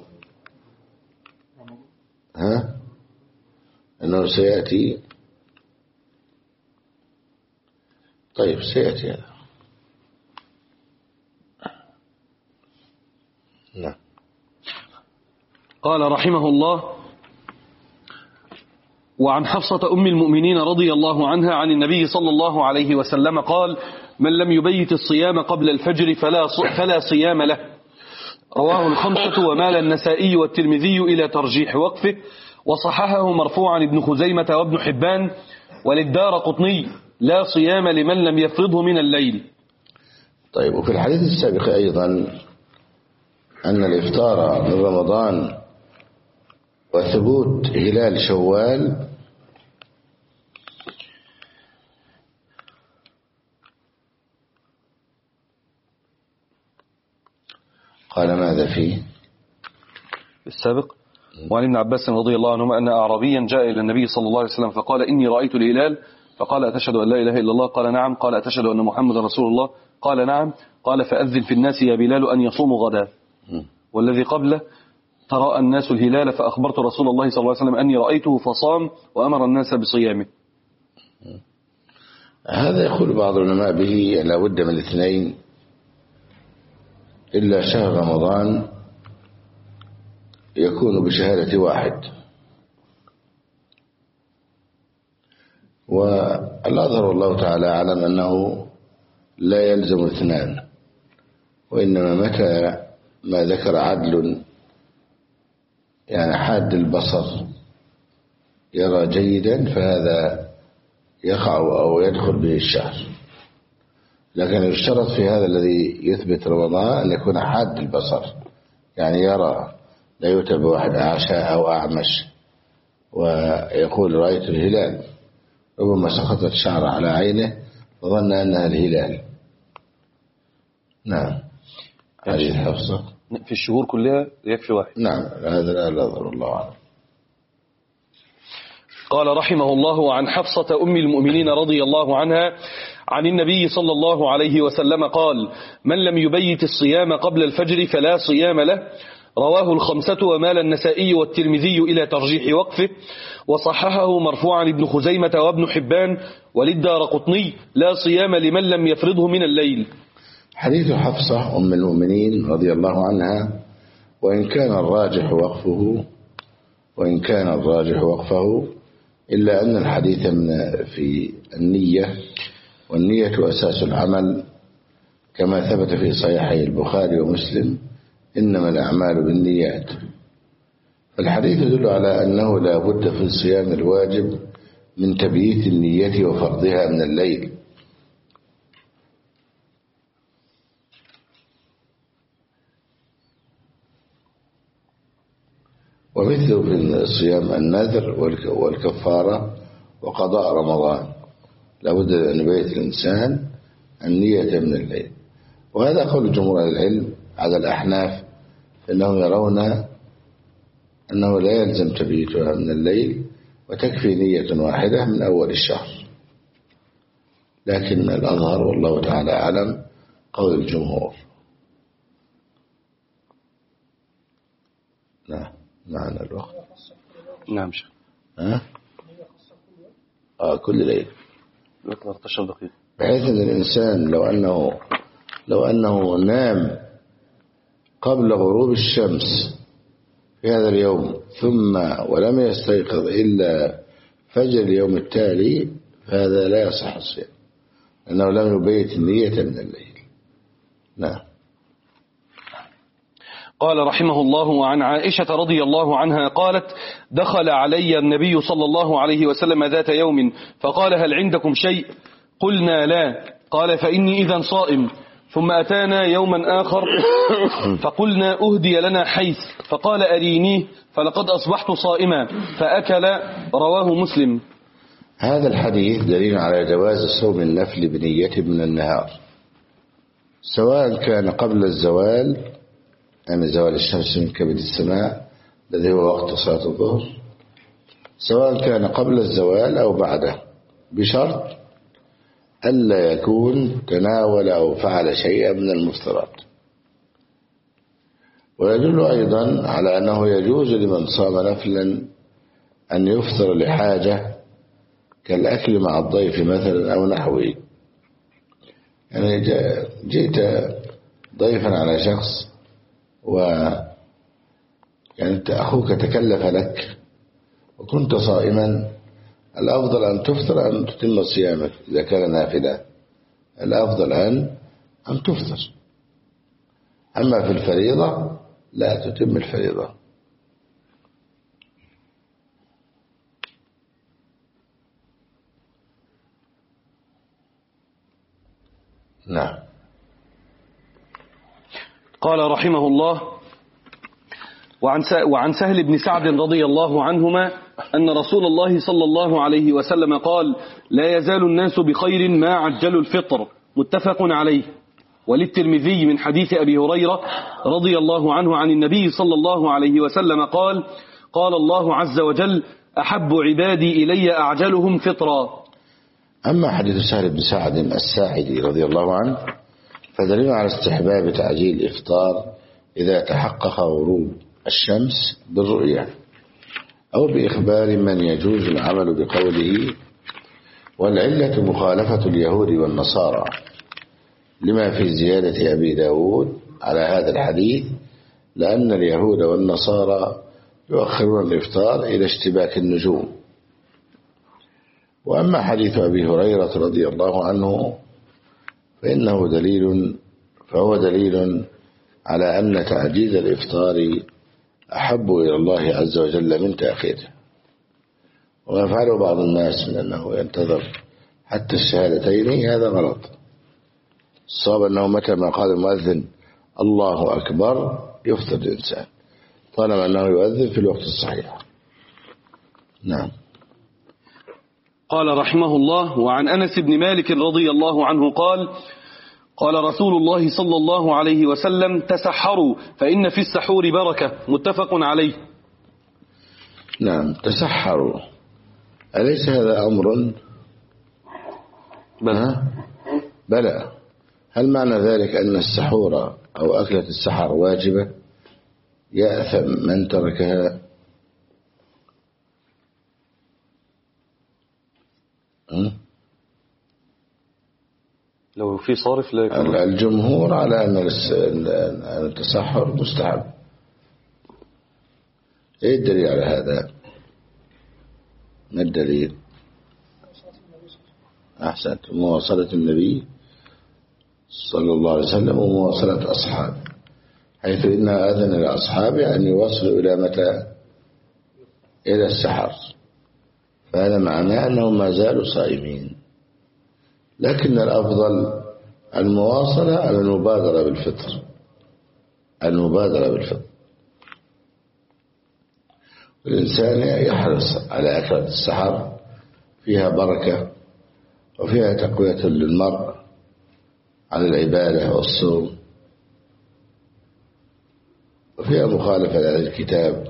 أنه سيأتي. طيب سيأتي هذا. نعم. قال رحمه الله: وعن حفصة أم المؤمنين رضي الله عنها عن النبي صلى الله عليه وسلم قال: من لم يبيت الصيام قبل الفجر فلا صيام له. رواه الخمسة ومال النسائي والترمذي إلى ترجيح وقفه، وصححه مرفوعا ابن خزيمة وابن حبان، وللدارقطني: لا صيام لمن لم يفرضه من الليل. طيب. وفي الحديث السابق أيضا أن الإفطار من رمضان وثبوت هلال شوال قال ماذا فيه السابق؟ وعن ابن عباس رضي الله عنهما أن أعرابيا جاء إلى النبي صلى الله عليه وسلم فقال: إني رأيت الهلال. فقال: أتشهد أن لا إله إلا الله؟ قال: نعم. قال: أتشهد أن محمد رسول الله؟ قال: نعم. قال: فأذن في الناس يا بلال أن يصوموا غدا. والذي قبله: تراءى الناس الهلال فأخبرت رسول الله صلى الله عليه وسلم أني رأيته فصام وأمر الناس بصيامه. هذا يقول بعض العلماء به لا بد من الاثنين إلا شهر رمضان يكون بشهادة واحد. والأظهر الله تعالى أعلم أنه لا يلزم اثنان، وإنما متى ما ذكر عدل يعني حاد البصر يرى جيدا فهذا يقع أو يدخل به الشهر، لكن يشترط في هذا الذي يثبت رمضان أن يكون حاد البصر، يعني يرى لا يؤتى بواحد أعشى أو أعمش ويقول رأيت الهلال، ربما سقطت شعر على عينه وظن أنها الهلال. نعم. هذه الحفصة في الشهور كلها يكفي واحد. نعم، هذا لا أظهر الله عنه. قال رحمه الله: عن حفصة أم المؤمنين رضي الله عنها عن النبي صلى الله عليه وسلم قال: من لم يبيت الصيام قبل الفجر فلا صيام له. رواه الخمسة ومال النسائي والترمذي إلى ترجيح وقفه، وصححه مرفوعا ابن خزيمة وابن حبان وللدارقطني: لا صيام لمن لم يفرضه من الليل. حديث حفصة أم المؤمنين رضي الله عنها وإن كان الراجح وقفه إلا أن الحديث في النية، والنية أساس العمل كما ثبت في صحيحي البخاري ومسلم: إنما الأعمال بالنيات. فالحديث يدل على أنه لا بد في الصيام الواجب من تبييت النية وفرضها من الليل. ومثل في الصيام النذر والكفارة وقضاء رمضان لا بد أن يبيت الإنسان النية من الليل. وهذا قول جمهور العلم على الأحناف، فإنهم يرون أنه لا يلزم تبييتها من الليل وتكفي نية واحدة من أول الشهر، لكن الأظهر والله تعالى أعلم قول الجمهور. نعم. معنا الوقت. نعم شيخ. كل ليلة 13 دقيقة، بحيث أن الإنسان لو أنه نام قبل غروب الشمس في هذا اليوم ثم ولم يستيقظ إلا فجر اليوم التالي فهذا لا يصح الصيام، لأنه لم يبيت النية من الليل. نعم. قال رحمه الله: وعن عائشة رضي الله عنها قالت: دخل علي النبي صلى الله عليه وسلم ذات يوم فقال: هل عندكم شيء؟ قلنا: لا. قال: فإني إذا صائم. ثم أتانا يوما آخر فقلنا: أهدي لنا حيث، فقال: أرينيه، فلقد أصبحت صائما، فأكل. رواه مسلم. هذا الحديث دليل على جواز صوم النفل بنية من النهار، سواء كان قبل الزوال، يعني زوال الشمس من كبد السماء الذي هو وقت صلاة الظهر، سواء كان قبل الزوال أو بعده، بشرط ألا يكون تناول أو فعل شيئا من المفطرات. ويدل أيضا على أنه يجوز لمن صام نفلا أن يفطر لحاجة كالأكل مع الضيف مثلا أو نحوه، يعني جئت ضيفا على شخص يعني أخوك تكلف لك وكنت صائما، الأفضل أن تفطر أن تتم صيامك. إذا كان نافلة الأفضل أن تفطر، أما في الفريضة لا تتم الفريضة. نعم. قال رحمه الله: وعن سهل بن سعد رضي الله عنهما أن رسول الله صلى الله عليه وسلم قال: لا يزال الناس بخير ما عجلوا الفطر. متفق عليه. وللترمذي من حديث أبي هريرة رضي الله عنه عن النبي صلى الله عليه وسلم قال: قال الله عز وجل: أحب عبادي إلي أعجلهم فطرا. أما حديث سهل بن سعد الساعدي رضي الله عنه فدليل على استحباب تعجيل الإفطار إذا تحقق غروب الشمس بالرؤية أو بإخبار من يجوز العمل بقوله، والعلة مخالفة اليهود والنصارى لما في زيادة أبي داود على هذا الحديث، لأن اليهود والنصارى يؤخرون الإفطار إلى اشتباك النجوم. وأما حديث أبي هريرة رضي الله عنه فهو دليل على أن تعجيل الإفطار أحب إلى الله عز وجل من تأخيره. وما يفعله بعض الناس من أنه ينتظر حتى الشهادتين هذا غلط. الصواب أنه متى ما قال المؤذن الله أكبر يفطر الإنسان طالما أنه يؤذن في الوقت الصحيح. نعم. قال رحمه الله: وعن أنس بن مالك رضي الله عنه قال: قال رسول الله صلى الله عليه وسلم: تسحروا فإن في السحور بركة. متفق عليه. نعم، تسحروا، أليس هذا أمر؟ بلى. هل معنى ذلك أن السحور أو أكلة السحر واجبة يأثم من تركها؟ لو في صارف لا يكون. الجمهور على أن التسحر مستحب. إيه الدليل على هذا؟ ما الدليل؟ أحسنت، مواصلة النبي صلى الله عليه وسلم ومواصلة أصحابه، حيث إنها أذن لأصحابه أن يواصلوا إلى متى؟ إلى السحر، فهذا معناه أنهم ما زالوا صائمين. لكن الأفضل المواصلة على المبادرة بالفطر. الإنسان يحرص على أكلة السحر، فيها بركة وفيها تقوية للمرء على العبادة والصوم، وفيها مخالفة لأهل الكتاب،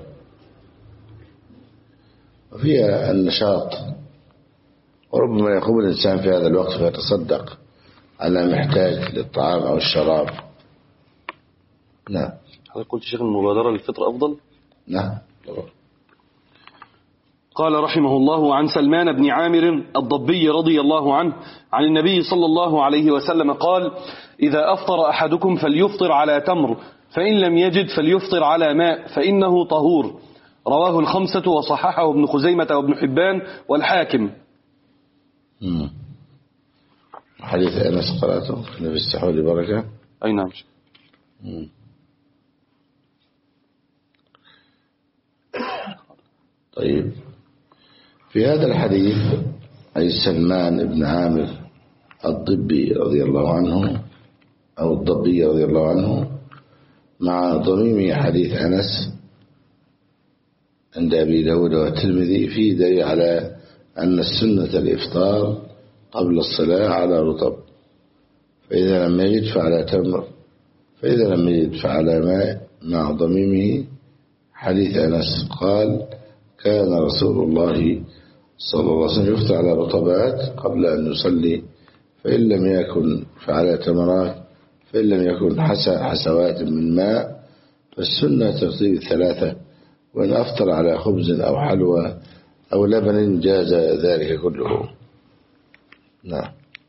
وفيها النشاط، وربما يقوم الإنسان في هذا الوقت فيتصدق على محتاج للطعام أو الشراب. نعم. هل قلت شيخ المبادرة للفطر أفضل؟ نعم. قال رحمه الله: عن سلمان بن عامر الضبي رضي الله عنه عن النبي صلى الله عليه وسلم قال: إذا أفطر أحدكم فليفطر على تمر، فإن لم يجد فليفطر على ماء، فإنه طهور. رواه الخمسة وصححه ابن خزيمة وابن حبان والحاكم. حديث أنس قرأته في السحور بركة. أي نعم. طيب، في هذا الحديث أي سلمان بن عامر الضبي رضي الله عنه أو الضبي رضي الله عنه مع ضميم حديث أنس عند أبي داود والترمذي فيه دليل على أن السنة الإفطار قبل الصلاة على رطب، فإذا لم يجد فعلى تمر، فإذا لم يجد فعلى ماء، مع ضميمه حديث أنس قال: كان رسول الله صلى الله عليه وسلم يفطر على رطبات قبل أن يصلي، فإن لم يكن فعلى تمرات، فإن لم يكن حسوات من ماء، فالسنة ترتيب الثلاثة، وإن أفطر على خبز أو حلوى أو لبن جاز ذلك كله. نعم.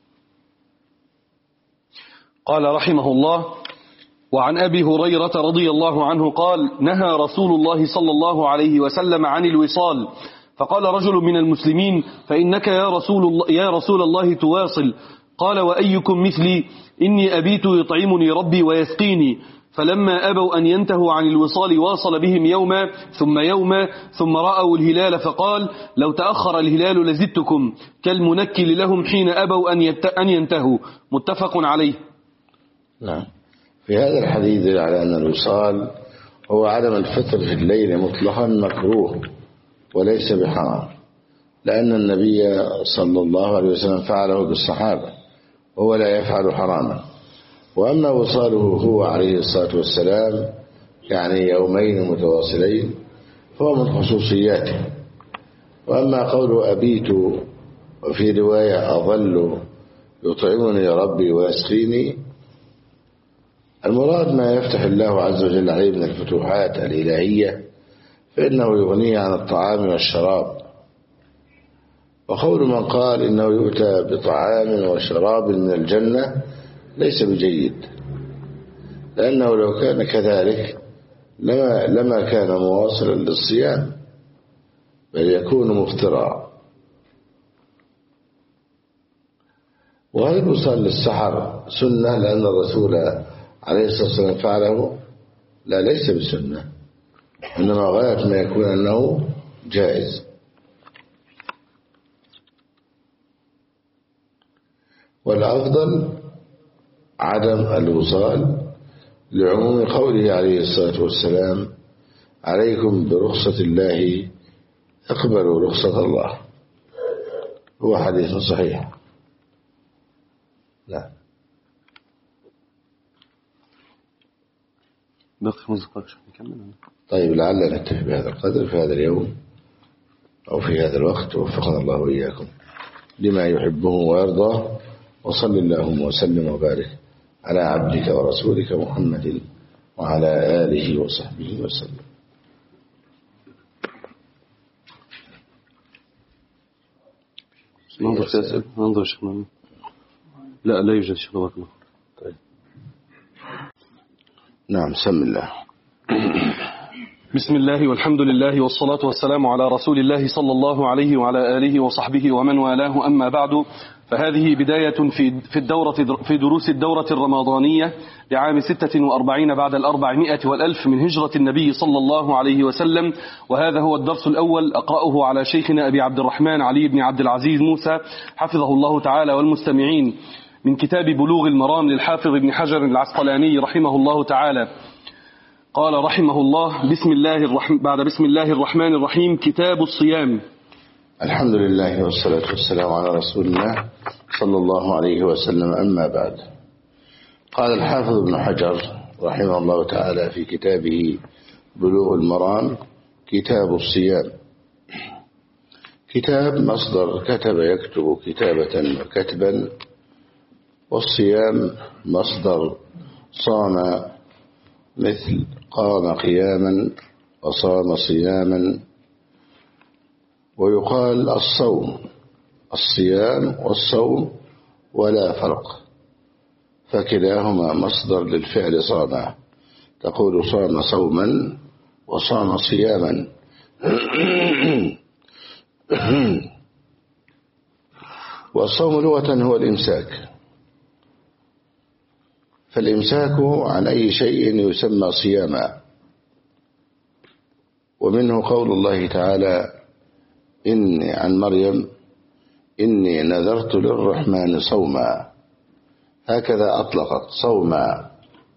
قال رحمه الله: وعن أبي هريرة رضي الله عنه قال: نهى رسول الله صلى الله عليه وسلم عن الوصال، فقال رجل من المسلمين: فإنك يا رسول الله تواصل. قال: وأيكم مثلي؟ إني أبيت يطعمني ربي ويسقيني. فلما أبوا أن ينتهوا عن الوصال واصل بهم يوما ثم يوما، ثم رأوا الهلال فقال: لو تأخر الهلال لزدتكم، كالمنكل لهم حين أبوا أن ينتهوا. متفق عليه. نعم. في هذا الحديث على أن الوصال هو عدم الفطر في الليل مطلقا مكروه وليس بحرام، لأن النبي صلى الله عليه وسلم فعله بالصحابة وهو لا يفعل حراما. وأما وصاله هو عليه الصلاة والسلام يعني يومين متواصلين فهو من خصوصياته. وأما قول أبيت وفي رواية أظل يطعمني ربي ويسقيني، المراد ما يفتح الله عز وجل عليه من الفتوحات الإلهية فإنه يغنيه عن الطعام والشراب. وقول من قال إنه يؤتى بطعام وشراب من الجنة ليس بجيد، لأنه لو كان كذلك لما كان مواصلا للصيام بل يكون مفترا. وهل الوصال للسحر سنة لأن الرسول عليه الصلاة والسلام فعله؟ لا، ليس بسنة، إنما غاية ما يكون أنه جائز. والأفضل عدم الوصال لعموم قوله عليه الصلاة والسلام: عليكم برخصة الله اقبلوا رخصة الله. هو حديث صحيح. لا طيب، لعل نكتفي بهذا القدر في هذا اليوم أو في هذا الوقت. وفقنا الله وإياكم لما يحبه ويرضى. وصل اللهم وسلم وبارك على عبدك ورسولك محمد وعلى آله وصحبه وسلم. ننظر شيخنا. لا يوجد شيخنا. طيب نعم، سم الله. بسم الله والحمد لله والصلاة والسلام على رسول الله صلى الله عليه وعلى آله وصحبه ومن والاه، أما بعد، فهذه بداية في دروس الدورة الرمضانية لعام 46 بعد 400 والألف من هجرة النبي صلى الله عليه وسلم. وهذا هو الدرس الأول أقرأه على شيخنا أبي عبد الرحمن علي بن عبد العزيز موسى حفظه الله تعالى والمستمعين من كتاب بلوغ المرام للحافظ ابن حجر العسقلاني رحمه الله تعالى. قال رحمه الله: بعد بسم الله الرحمن الرحيم. كتاب الصيام. الحمد لله والصلاة والسلام على رسول الله صلى الله عليه وسلم، أما بعد. قال الحافظ ابن حجر رحمه الله تعالى في كتابه بلوغ المرام: كتاب الصيام. كتاب مصدر كتب يكتب كتابة وكتبا، والصيام مصدر صام مثل قام قياما وصام صياما. ويقال الصوم الصيام والصوم ولا فرق، فكلاهما مصدر للفعل صام. تقول صام صوما وصام صياما. والصوم لغة هو الإمساك، فالإمساك عن أي شيء يسمى صياما. ومنه قول الله تعالى: إني عن مريم إني نذرت للرحمن صوما. هكذا أطلقت صوما،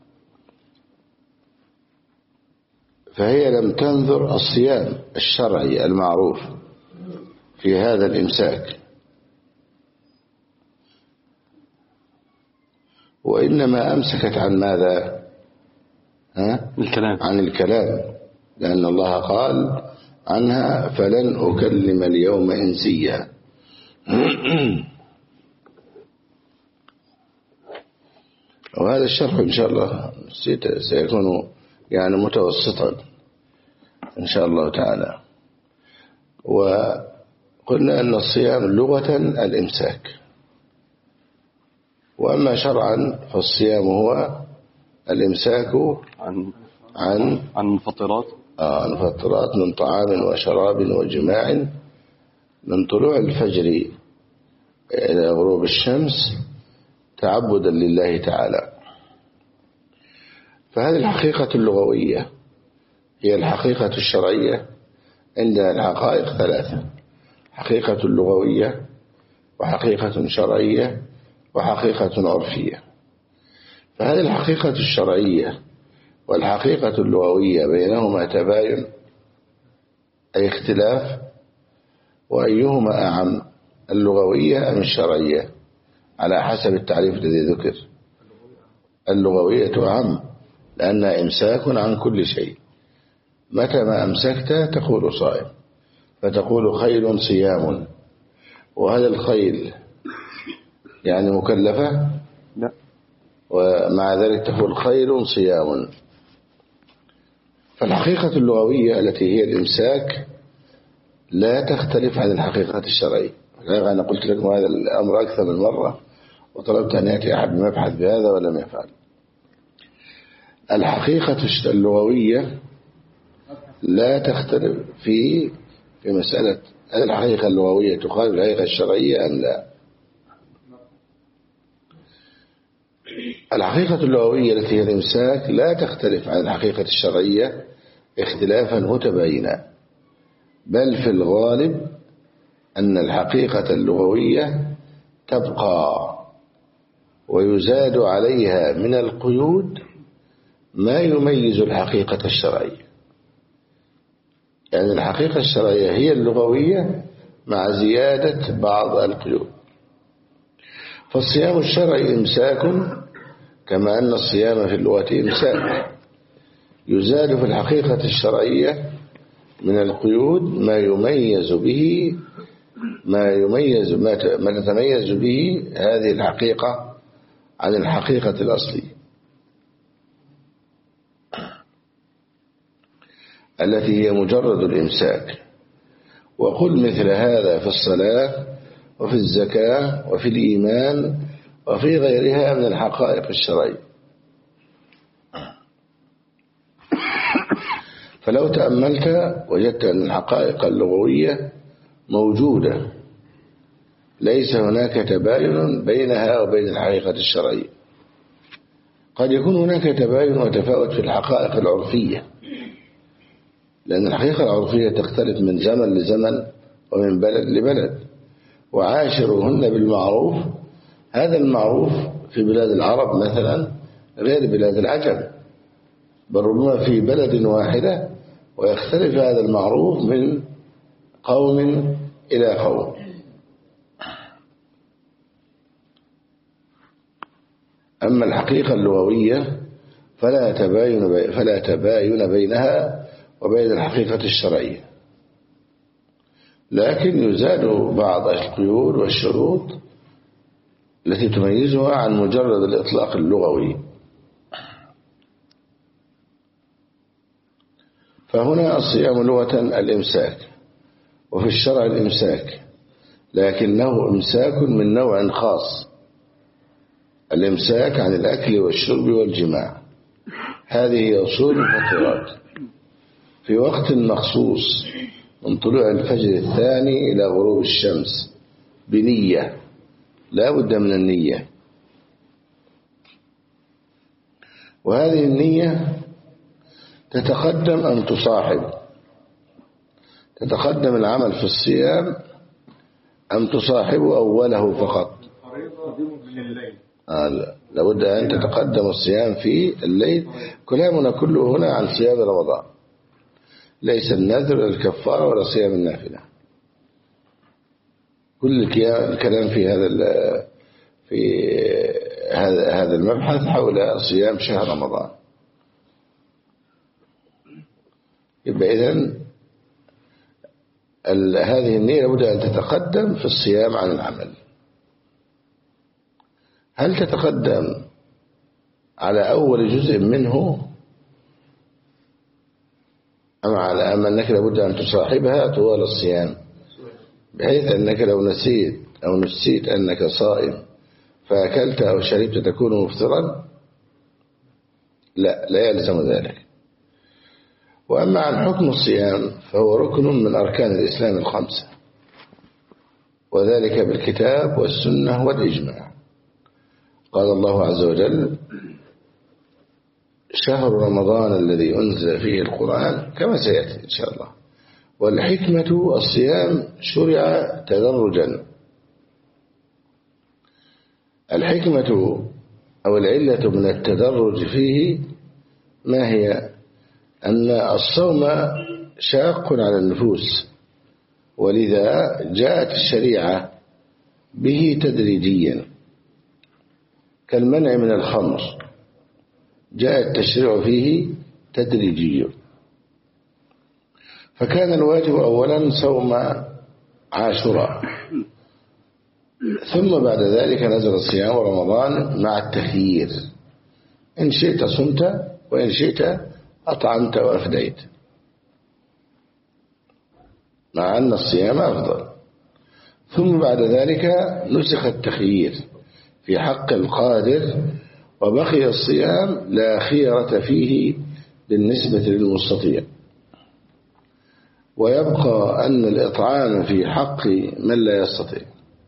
فهي لم تنذر الصيام الشرعي المعروف في هذا الإمساك، وإنما أمسكت عن ماذا؟ عن الكلام، لأن الله قال عنها: فلن أكلم اليوم إنسيا. وهذا الشرح إن شاء الله سيكون يعني متوسطا إن شاء الله تعالى. وقلنا أن الصيام لغة الإمساك، وأما شرعا فالصيام هو الإمساك عن المفطرات المفطرات من طعام وشراب وجماع من طلوع الفجر إلى غروب الشمس تعبدا لله تعالى. فهذه الحقيقة اللغوية هي الحقيقة الشرعية. عندنا الحقائق ثلاثة: حقيقة لغوية وحقيقة شرعية وحقيقة عرفية. فهذه الحقيقة الشرعية والحقيقة اللغوية بينهما تباين أي اختلاف، وأيهما أعم، اللغوية أم الشرعية؟ على حسب التعريف الذي ذكر. اللغوية أعم لأنها إمساك عن كل شيء. متى ما أمسكت تقول صائم، فتقول خيل صيام. وهذا الخيل يعني مكلفة؟ لا. ومع ذلك تقول خير صيام. فالحقيقة اللغوية التي هي الإمساك لا تختلف عن الحقيقة الشرعية. أنا قلت لكم هذا الأمر أكثر من مرة وطلبت أن يأتي أحد مبحث بهذا ولم يفعل. الحقيقة اللغوية لا تختلف في مسألة هل الحقيقة اللغوية تخالف الحقيقة الشرعية أم لا. الحقيقة اللغوية التي هي الإمساك لا تختلف عن الحقيقة الشرعية اختلافا متباينا، بل في الغالب أن الحقيقة اللغوية تبقى ويزاد عليها من القيود ما يميز الحقيقة الشرعية. يعني الحقيقة الشرعية هي اللغوية مع زيادة بعض القيود. فالصيام الشرعي إمساك كما أن الصيام في اللغة إمساك، يزاد في الحقيقة الشرعية من القيود ما تتميز به هذه الحقيقة عن الحقيقة الأصلية التي هي مجرد الإمساك. وقل مثل هذا في الصلاة وفي الزكاة وفي الإيمان وفي غيرها من الحقائق الشرعية. فلو تأملت وجدت أن الحقائق اللغوية موجودة، ليس هناك تباين بينها وبين الحقيقة الشرعية. قد يكون هناك تباين وتفاوت في الحقائق العرفية، لأن الحقيقة العرفية تختلف من زمن لزمن ومن بلد لبلد. وعاشرهن بالمعروف، هذا المعروف في بلاد العرب مثلا غير بلاد العجم، بل ربما في بلد واحدة ويختلف هذا المعروف من قوم إلى قوم. أما الحقيقة اللغوية فلا تباين بينها وبين الحقيقة الشرعية، لكن يزاد بعض القيود والشروط التي تميزها عن مجرد الإطلاق اللغوي. فهنا الصيام لغة الإمساك، وفي الشرع الإمساك، لكنه إمساك من نوع خاص، الإمساك عن الأكل والشرب والجماع. هذه أصول المفطرات في وقت مخصوص من طلوع الفجر الثاني إلى غروب الشمس بنية، لا بد من النية. وهذه النية تتقدم أم تصاحب؟ تتقدم العمل في الصيام أم تصاحب أوله فقط؟ لابد أن تتقدم الصيام في الليل. كلامنا كله هنا عن صيام رمضان، ليس النذر ولا الكفارة ولا صيام النافلة. كل الكلام في هذا المبحث حول صيام شهر رمضان. يبقى إذن هذه النية لابد أن تتقدم في الصيام عن العمل. هل تتقدم على أول جزء منه أم أنك لابد أن تصاحبها طوال الصيام، بحيث أنك لو نسيت أو نسيت أنك صائم فأكلت أو شربت تكون مفطرا؟ لا يلزم ذلك. وأما عن حكم الصيام فهو ركن من أركان الإسلام الخمسة، وذلك بالكتاب والسنة والإجماع. قال الله عز وجل: شهر رمضان الذي أنزل فيه القرآن، كما سيأتي إن شاء الله. والحكمة الصيام شرع تدرجا. الحكمة أو العلة من التدرج فيه ما هي؟ أن الصوم شاق على النفوس، ولذا جاءت الشريعة به تدريجيا، كالمنع من الخمر جاء التشريع فيه تدريجي. فكان الواجب أولا صوم عاشوراء، ثم بعد ذلك نزل صيام رمضان مع التخيير، إن شئت صمت وإن شئت أطعمت وأفديت، مع أن الصيام أفضل. ثم بعد ذلك نسخ التخيير في حق القادر، وبقي الصيام لا خيرة فيه بالنسبة للمستطيع، ويبقى أن الإطعام في حق من لا يستطيع.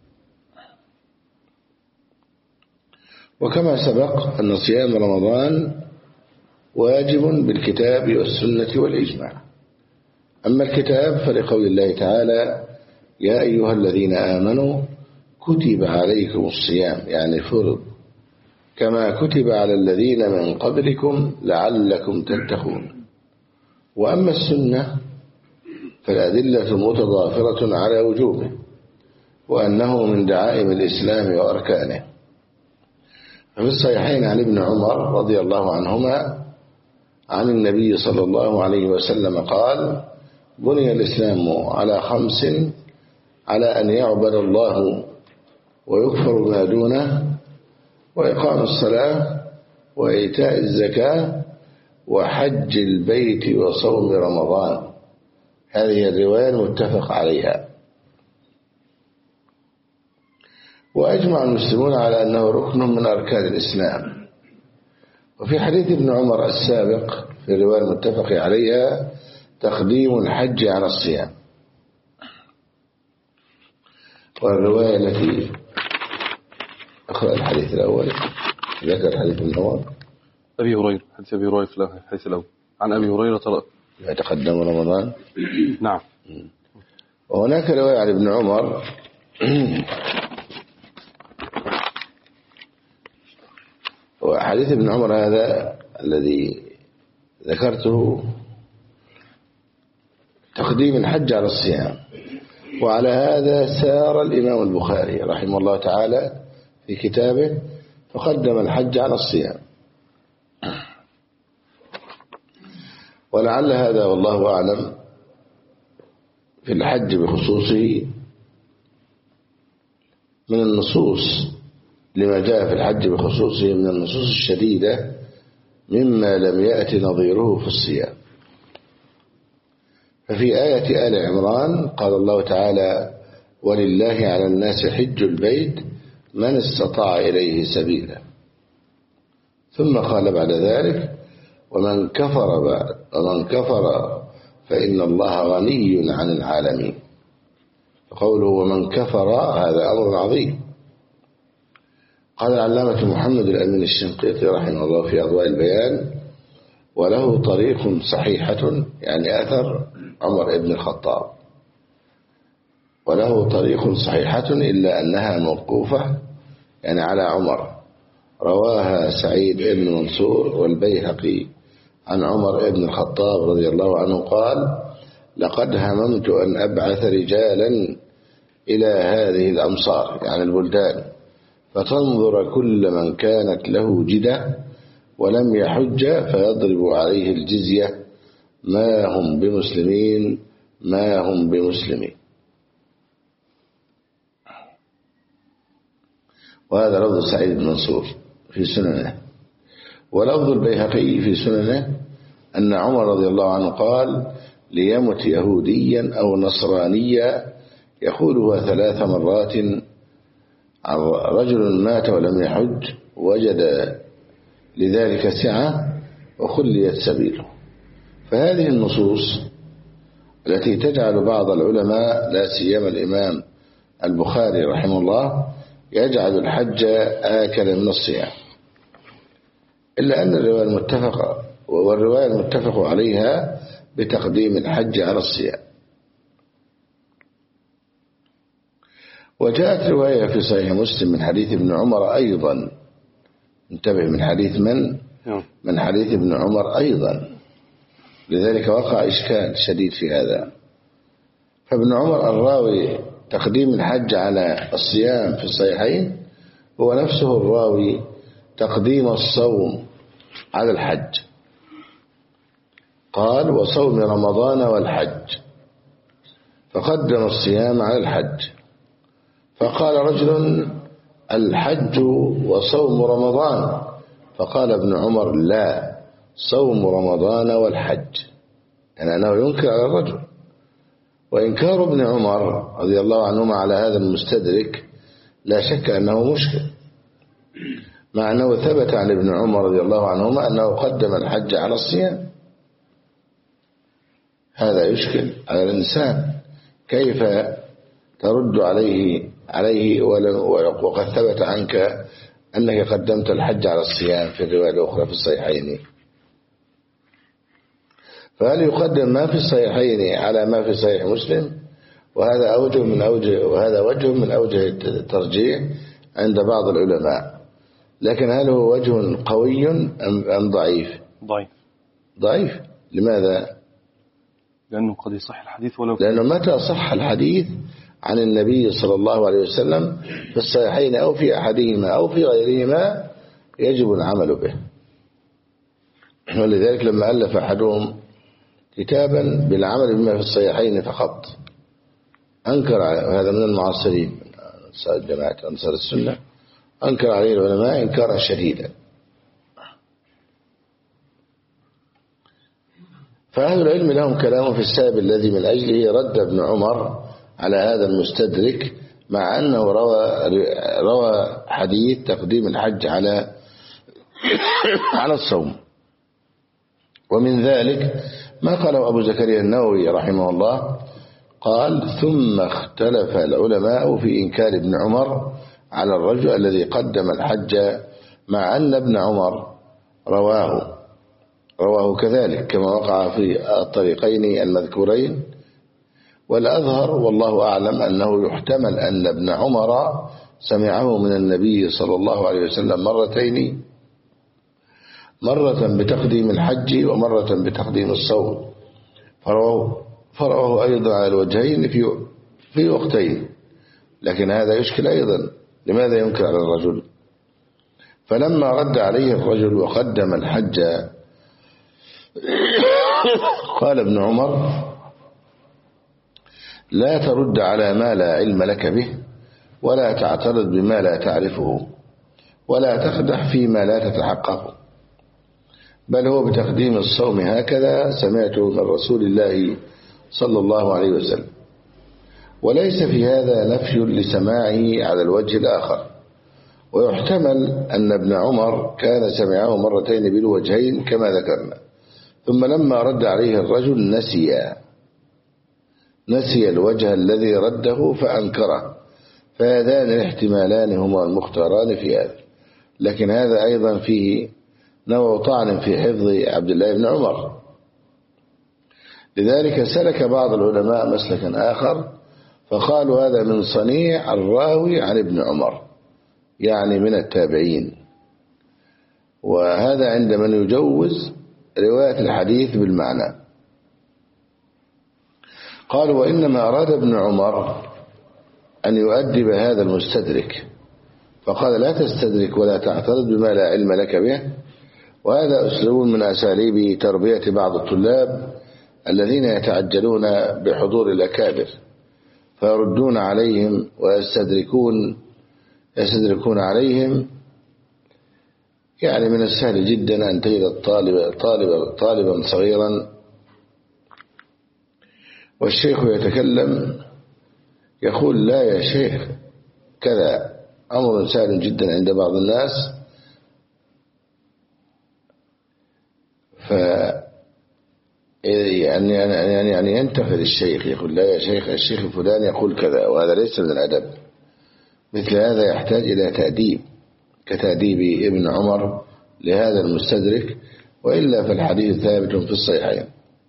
وكما سبق أن صيام رمضان واجب بالكتاب والسنة والإجماع. أما الكتاب فلقول الله تعالى: يا أيها الذين آمنوا كتب عليكم الصيام، يعني فرض، كما كتب على الذين من قبلكم لعلكم تتقون. وأما السنة فالأدلة متضافرة على وجوبه، وأنه من دعائم الإسلام وأركانه. ففي الصحيحين عن ابن عمر رضي الله عنهما عن النبي صلى الله عليه وسلم قال: بني الإسلام على 5: على أن يعبد الله ويكفر ما دونه، وإقام الصلاة، وإيتاء الزكاة، وحج البيت، وصوم رمضان. هذه الرواية المتفق عليها. وأجمع المسلمون على أنه ركن من أركان الإسلام. وفي حديث ابن عمر السابق في الرواية المتفق عليها تقديم الحج على الصيام. والرواية التي أقرأ الحديث الأول ذكر حديث ابن عمر أبي هريرة، حديث أبي هريرة في الحديث الأول عن أبي هريرة يتقدم رمضان. نعم. وهناك رواية عن ابن عمر وحديث ابن عمر هذا الذي ذكرته تقديم الحج على الصيام. وعلى هذا سار الإمام البخاري رحمه الله تعالى في كتابه، فقدم الحج على الصيام. ولعل هذا والله أعلم في الحج بخصوصه من النصوص، لما جاء في الحج بخصوصه من النصوص الشديدة مما لم يأتي نظيره في الصيام. ففي آية آل عمران قال الله تعالى: ولله على الناس حج البيت من استطاع إليه سبيلا. ثم قال بعد ذلك: ومن كفر فإن الله غني عن العالمين. فقوله ومن كفر هذا أمر عظيم. قال العلامة محمد الأمين الشنقيطي رحمه الله في أضواء البيان: وله طريق صحيحة، يعني أثر عمر بن الخطاب، وله طريق صحيحة إلا أنها موقوفة، يعني على عمر. رواها سعيد بن منصور والبيهقي عن عمر بن الخطاب رضي الله عنه قال: لقد هممت أن أبعث رجالا إلى هذه الأمصار، يعني البلدان، فتنظر كل من كانت له جدة ولم يحج فيضرب عليه الجزية، ما هم بمسلمين. وهذا لفظ سعيد بن منصور في سننه. ولفظ البيهقي في سننه أن عمر رضي الله عنه قال: ليمت يهوديا أو نصرانيا يقولها 3 مرات رجل مات ولم يحج وجد لذلك سعة وخليت سبيله. فهذه النصوص التي تجعل بعض العلماء لا سيما الإمام البخاري رحمه الله يجعل الحج آكل من الصيام، إلا أن الرواية المتفق عليها بتقديم الحج على الصيام. وجاءت رواية في صحيح مسلم من حديث ابن عمر أيضا، انتبه، من حديث من حديث ابن عمر أيضا، لذلك وقع إشكال شديد في هذا. فابن عمر الراوي تقديم الحج على الصيام في الصحيحين هو نفسه الراوي تقديم الصوم على الحج. قال: وصوم رمضان والحج، فقدم الصيام على الحج. فقال رجل: الحج وصوم رمضان، فقال ابن عمر لا، صوم رمضان والحج، يعني أنه ينكر على الرجل. وإنكار ابن عمر رضي الله عنهما على هذا المستدرك لا شك أنه مشكل، مع أنه ثبت عن ابن عمر رضي الله عنهما أنه قدم الحج على الصيام. هذا يشكل على الإنسان، كيف ترد عليه وقد ثبت عنك أنك قدمت الحج على الصيام في الرواية الأخرى في الصحيحين؟ فهل يقدم ما في الصحيحين على ما في صحيح مسلم؟ وهذا وجه من أوجه الترجيح عند بعض العلماء، لكن هل هو وجه قوي أم ضعيف؟ ضعيف. لماذا؟ لأنه قد يصح الحديث لأنه متى صح الحديث عن النبي صلى الله عليه وسلم في الصحيحين أو في أحدهما أو في غيرهما يجب العمل به. ولذلك لما ألف أحدهم كتابا بالعمل بما في الصحيحين فقط، أنكر هذا من المعاصرين من جماعة أنصار السنة، أنكر عليه العلماء إنكارا شديدا. فأهل العلم لهم كلام في السبب الذي من أجله رد ابن عمر على هذا المستدرك، مع أنه روى حديث تقديم الحج على الصوم. ومن ذلك ما قاله أبو زكريا النووي رحمه الله، قال ثم اختلف العلماء في إنكار ابن عمر على الرجل الذي قدم الحج، مع أن ابن عمر رواه كذلك كما وقع في الطريقين المذكورين. والأظهر والله أعلم أنه يحتمل أن ابن عمر سمعه من النبي صلى الله عليه وسلم مرتين، مرة بتقديم الحج ومرة بتقديم الصوم، فرواه أيضا على الوجهين في وقتين. لكن هذا يشكل أيضا، لماذا ينكر على الرجل؟ فلما رد عليه الرجل وقدم الحج قال ابن عمر لا ترد على ما لا علم لك به، ولا تعترض بما لا تعرفه، ولا تقدح فيما لا تتحققه، بل هو بتقديم الصوم هكذا سمعته من رسول الله صلى الله عليه وسلم. وليس في هذا نفي لسماعه على الوجه الآخر، ويحتمل أن ابن عمر كان سمعه مرتين بالوجهين كما ذكرنا، ثم لما رد عليه الرجل نسي الوجه الذي رده فأنكره، فهذان الاحتمالان هما المختاران في هذا. لكن هذا أيضا فيه نوع طعن في حفظ عبد الله بن عمر، لذلك سلك بعض العلماء مسلكا آخر فقالوا هذا من صنيع الراوي عن ابن عمر، يعني من التابعين، وهذا عند من يجوز رواية الحديث بالمعنى. قالوا وإنما أراد ابن عمر أن يؤدب هذا المستدرك، فقال لا تستدرك ولا تعترض بما لا علم لك به. وهذا أسلوب من أساليب تربية بعض الطلاب الذين يتعجلون بحضور الأكابر، فيردون عليهم ويستدركون عليهم. يعني من السهل جدا أن تجد طالبا صغيرا والشيخ يتكلم يقول لا يا شيخ كذا، أمر سهل جدا عند بعض الناس، يعني ينتقد الشيخ يقول لا يا شيخ، الشيخ الفلاني يقول كذا، وهذا ليس من الأدب. مثل هذا يحتاج إلى تأديب كتأديب ابن عمر لهذا المستدرك، وإلا فالحديث ثابت في الصحيحين.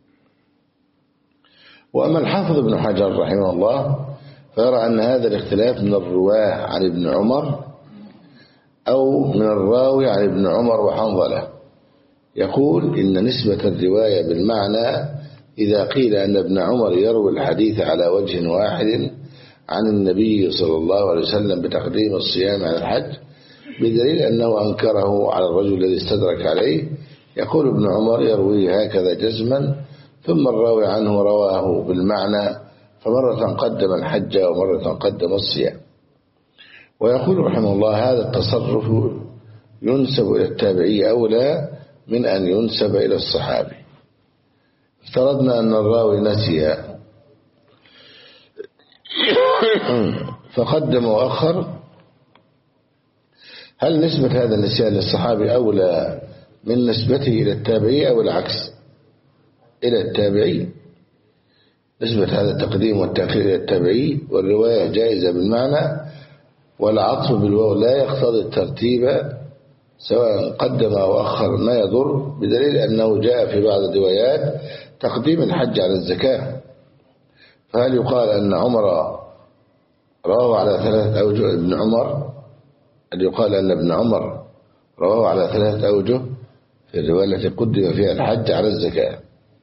وأما الحافظ ابن حجر رحمه الله فيرى أن هذا الاختلاف من الرواه عن ابن عمر أو من الراوي عن ابن عمر وحنظلة. يقول إن نسبة الرواية بالمعنى إذا قيل أن ابن عمر يروي الحديث على وجه واحد عن النبي صلى الله عليه وسلم بتقديم الصيام على الحج، بدليل أنه أنكره على الرجل الذي استدرك عليه. يقول ابن عمر يروي هكذا جزما، ثم الراوي عنه رواه بالمعنى، فمرة قدم الحج ومرة قدم الصيام. ويقول رحمه الله هذا التصرف ينسب إلى التابعي أولى من أن ينسب إلى الصحابي. افترضنا أن الراوي نسي فقدم وأخر، هل نسبة هذا النسيان للصحابي أولى من نسبته إلى التابعي أو العكس؟ إلى التابعي. نسبة هذا التقديم والتأخير إلى التابعي، والرواية جائزة بالمعنى، والعطف بالواو لا يقتضي الترتيب سواء قدم أو أخر ما يضر، بدليل أنه جاء في بعض الروايات تقديم الحج على الزكاة. فهل يقال أن عمر رواه على 3 أوجه؟ ابن عمر، هل يقال أن ابن عمر رواه على 3 أوجه في الرواية التي قدم فيها الحج على الزكاة؟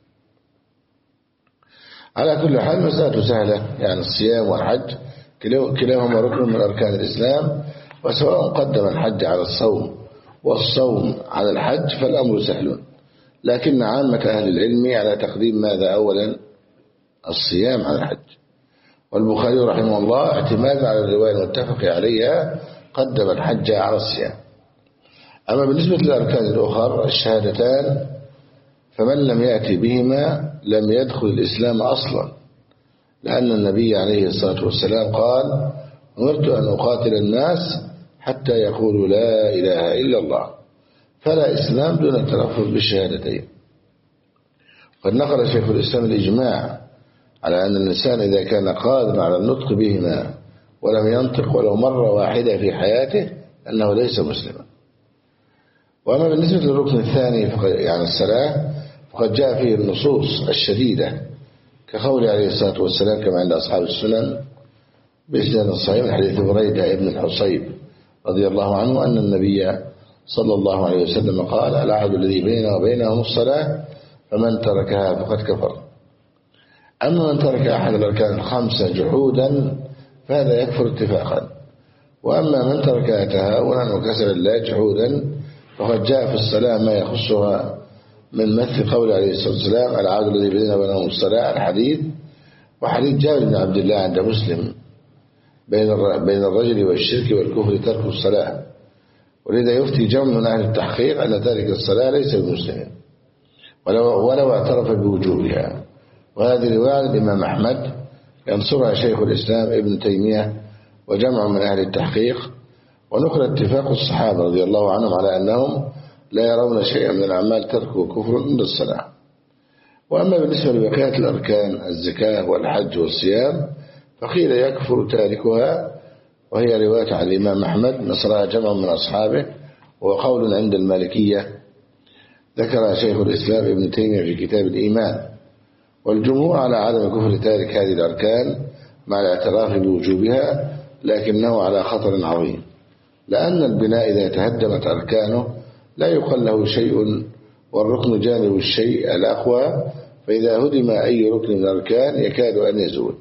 على كل حال مسألة سهلة، يعني الصيام والحج كلاهما ركن من أركان الإسلام، وسواء قدم الحج على الصوم والصوم على الحج فالأمر سهل، لكن عامة أهل العلم على تقديم ماذا أولا؟ الصيام على الحج. والبخاري رحمه الله اعتمادا على الرواية المتفق عليها قدم الحج على الصيام. أما بالنسبة للأركان الأخرى الشهادتان فمن لم يأتي بهما لم يدخل الإسلام أصلا، لأن النبي عليه الصلاة والسلام قال: أمرت أن أقاتل الناس حتى يقولوا لا إله إلا الله، فلا إسلام دون التلفظ بالشهادتين. قد نقل شيخ الإسلام الإجماع على أن الإنسان إذا كان قادرا على النطق بهما ولم ينطق ولو مرة واحدة في حياته أنه ليس مسلما. وأما بالنسبة للركن الثاني يعني الصلاة، فقد جاء فيه النصوص الشديدة كقول عليه الصلاة والسلام كما عند أصحاب السنن بإسناد صحيح من حديث بريدة ابن الحصيب رضي الله عنه أن النبي صلى الله عليه وسلم قال: العهد الذي بيننا وبينهم الصلاة، فمن تركها فقد كفر. أما من ترك أحد الأركان الخمسة جحودا فهذا يكفر اتفاقا، وأما من تركها تهاونا وكسل الله جحودا فقد جاء في الصلاة ما يخصها من مثل قول عليه الصلاة والسلام: العهد الذي بيننا وبينهم الصلاة، الحديث. وحديث جابر بن عبد الله عند مسلم: بين الرجل والشرك والكفر ترك الصلاة. ولذا يفتي جمع من أهل التحقيق أن تارك الصلاة ليس بمسلم ولو اعترف بوجوبها. وهذه رواية الإمام أحمد ينصرها شيخ الإسلام ابن تيمية وجمع من أهل التحقيق. ونقل اتفاق الصحابة رضي الله عنهم على أنهم لا يرون شيئا من الأعمال تركه كفر من الصلاة. وأما بالنسبة لبقية الأركان الزكاة والحج والصيام فقيل يكفر تاركها، وهي رواية عن الإمام أحمد نصرها جمع من أصحابه، وقول عند المالكية ذكر شيخ الإسلام ابن تيمية في كتاب الإيمان. والجمهور على عدم كفر تارك هذه الأركان مع الاعتراف بوجوبها، لكنه على خطر عظيم، لأن البناء إذا تهدمت أركانه لا يقال له شيء، والركن جانب الشيء الأقوى، فإذا هدم أي ركن من الأركان يكاد أن يزول.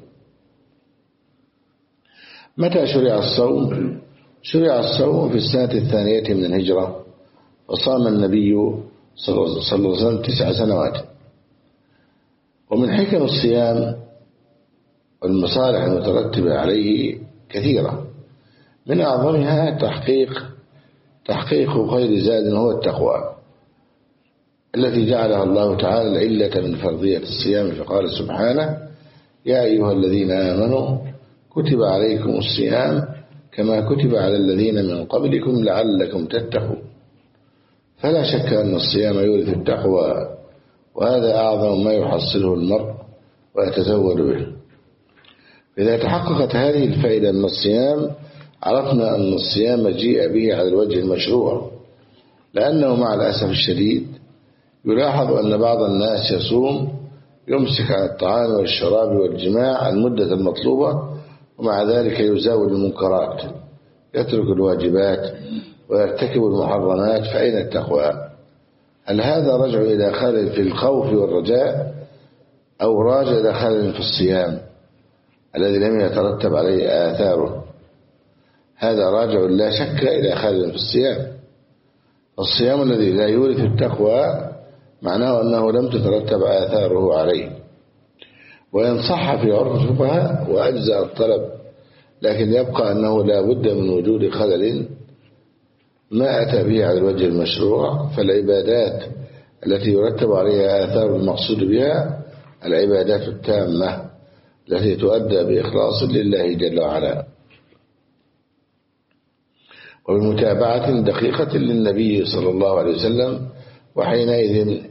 متى شرع الصوم؟ شرع الصوم في السنة 2 من الهجرة، وصام النبي صلى الله عليه وسلم 9 سنوات. ومن حكم الصيام والمصالح المترتبة عليه كثيرة، من أعظمها تحقيق خير زاد هو التقوى التي جعلها الله تعالى العلة من فرضية الصيام، فقال سبحانه: يا أيها الذين آمنوا كتب عليكم الصيام كما كتب على الذين من قبلكم لعلكم تتقون. فلا شك أن الصيام يورث التقوى، وهذا أعظم ما يحصله المرء ويتزود به. إذا تحققت هذه الفائدة من الصيام عرفنا أن الصيام جيء به على الوجه المشروع، لأنه مع الأسف الشديد يلاحظ أن بعض الناس يصوم يمسك عن الطعام والشراب والجماع المدة المطلوبة، ومع ذلك يزاول المنكرات، يترك الواجبات ويرتكب المحرمات، فأين التقوى؟ هل هذا رجع إلى خلل في الخوف والرجاء، أو راجع إلى خلل في الصيام الذي لم يترتب عليه آثاره؟ هذا راجع لا شك إلى خلل في الصيام. الصيام الذي لا يورث التقوى معناه أنه لم تترتب آثاره عليه، وإن صح في عرف الفقهاء وأجزأ الطلب، لكن يبقى أنه لا بد من وجود خلل ما أتى به على الوجه المشروع، فالعبادات التي يرتب عليها آثار المقصود بها العبادات التامة التي تؤدى بإخلاص لله جل وعلا وبمتابعة دقيقة للنبي صلى الله عليه وسلم، وحينئذ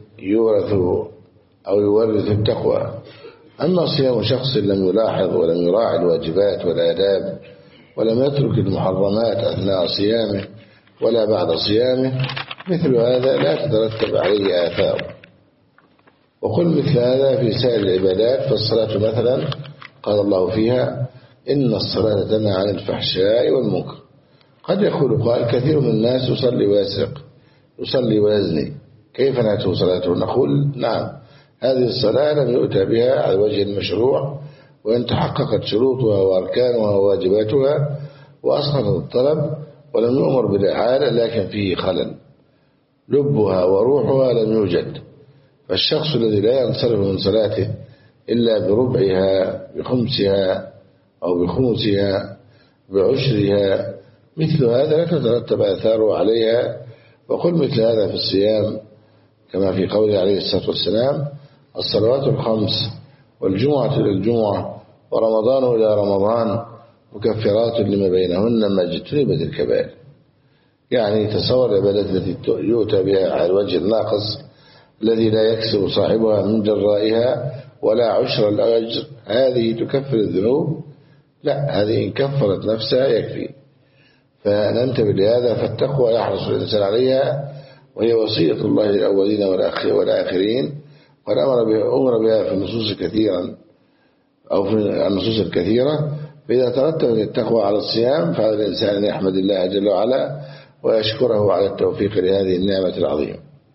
يورث التقوى. أما صيام شخص لم يلاحظ ولم يراعي الواجبات والآداب ولم يترك المحرمات أثناء صيامه ولا بعد صيامه، مثل هذا لا تترتب عليه آثار. وقل مثل هذا في سائر العبادات، فالصلاة مثلا قال الله فيها: إن الصلاة تنهى عن الفحشاء والمنكر. قد يقول قائل: كثير من الناس يصلي ويسرق، يصلي ويزني، كيف نأتوا صلاته؟ نقول: نعم، هذه الصلاة لم يؤتى بها على وجه المشروع، وإن تحققت شروطها وأركانها وواجباتها وأسقطت الطلب ولم يؤمر بالإعادة، لكن فيه خلل، لبها وروحها لم يوجد. فالشخص الذي لا ينصرف من صلاته إلا بربعها بخمسها أو بخمسها بعشرها، مثل هذا لا تترتب آثاره عليها. وقل مثل هذا في الصيام، كما في قوله عليه الصلاة والسلام: الصلوات الخمس والجمعة إلى الجمعة ورمضان إلى رمضان مكفرات لما بينهن ما اجتنبت الكبائر. يعني تصور العبادات التي يؤتى بها على الوجه الناقص الذي لا يكسب صاحبها من جرائها ولا عشر الأجر، هذه تكفر الذنوب؟ لا، هذه إن كفرت نفسها يكفي. فننتبه لهذا، فالتقوى يحرص الإنسان عليها، وهي وصية الله للأولين والآخرين، قد أمر بها في النصوص كثيرا أو في النصوص الكثيرة. فإذا ترتبت التقوى على الصيام فعلى الإنسان أن يحمد الله جل وعلا ويشكره على التوفيق لهذه النعمة العظيمة.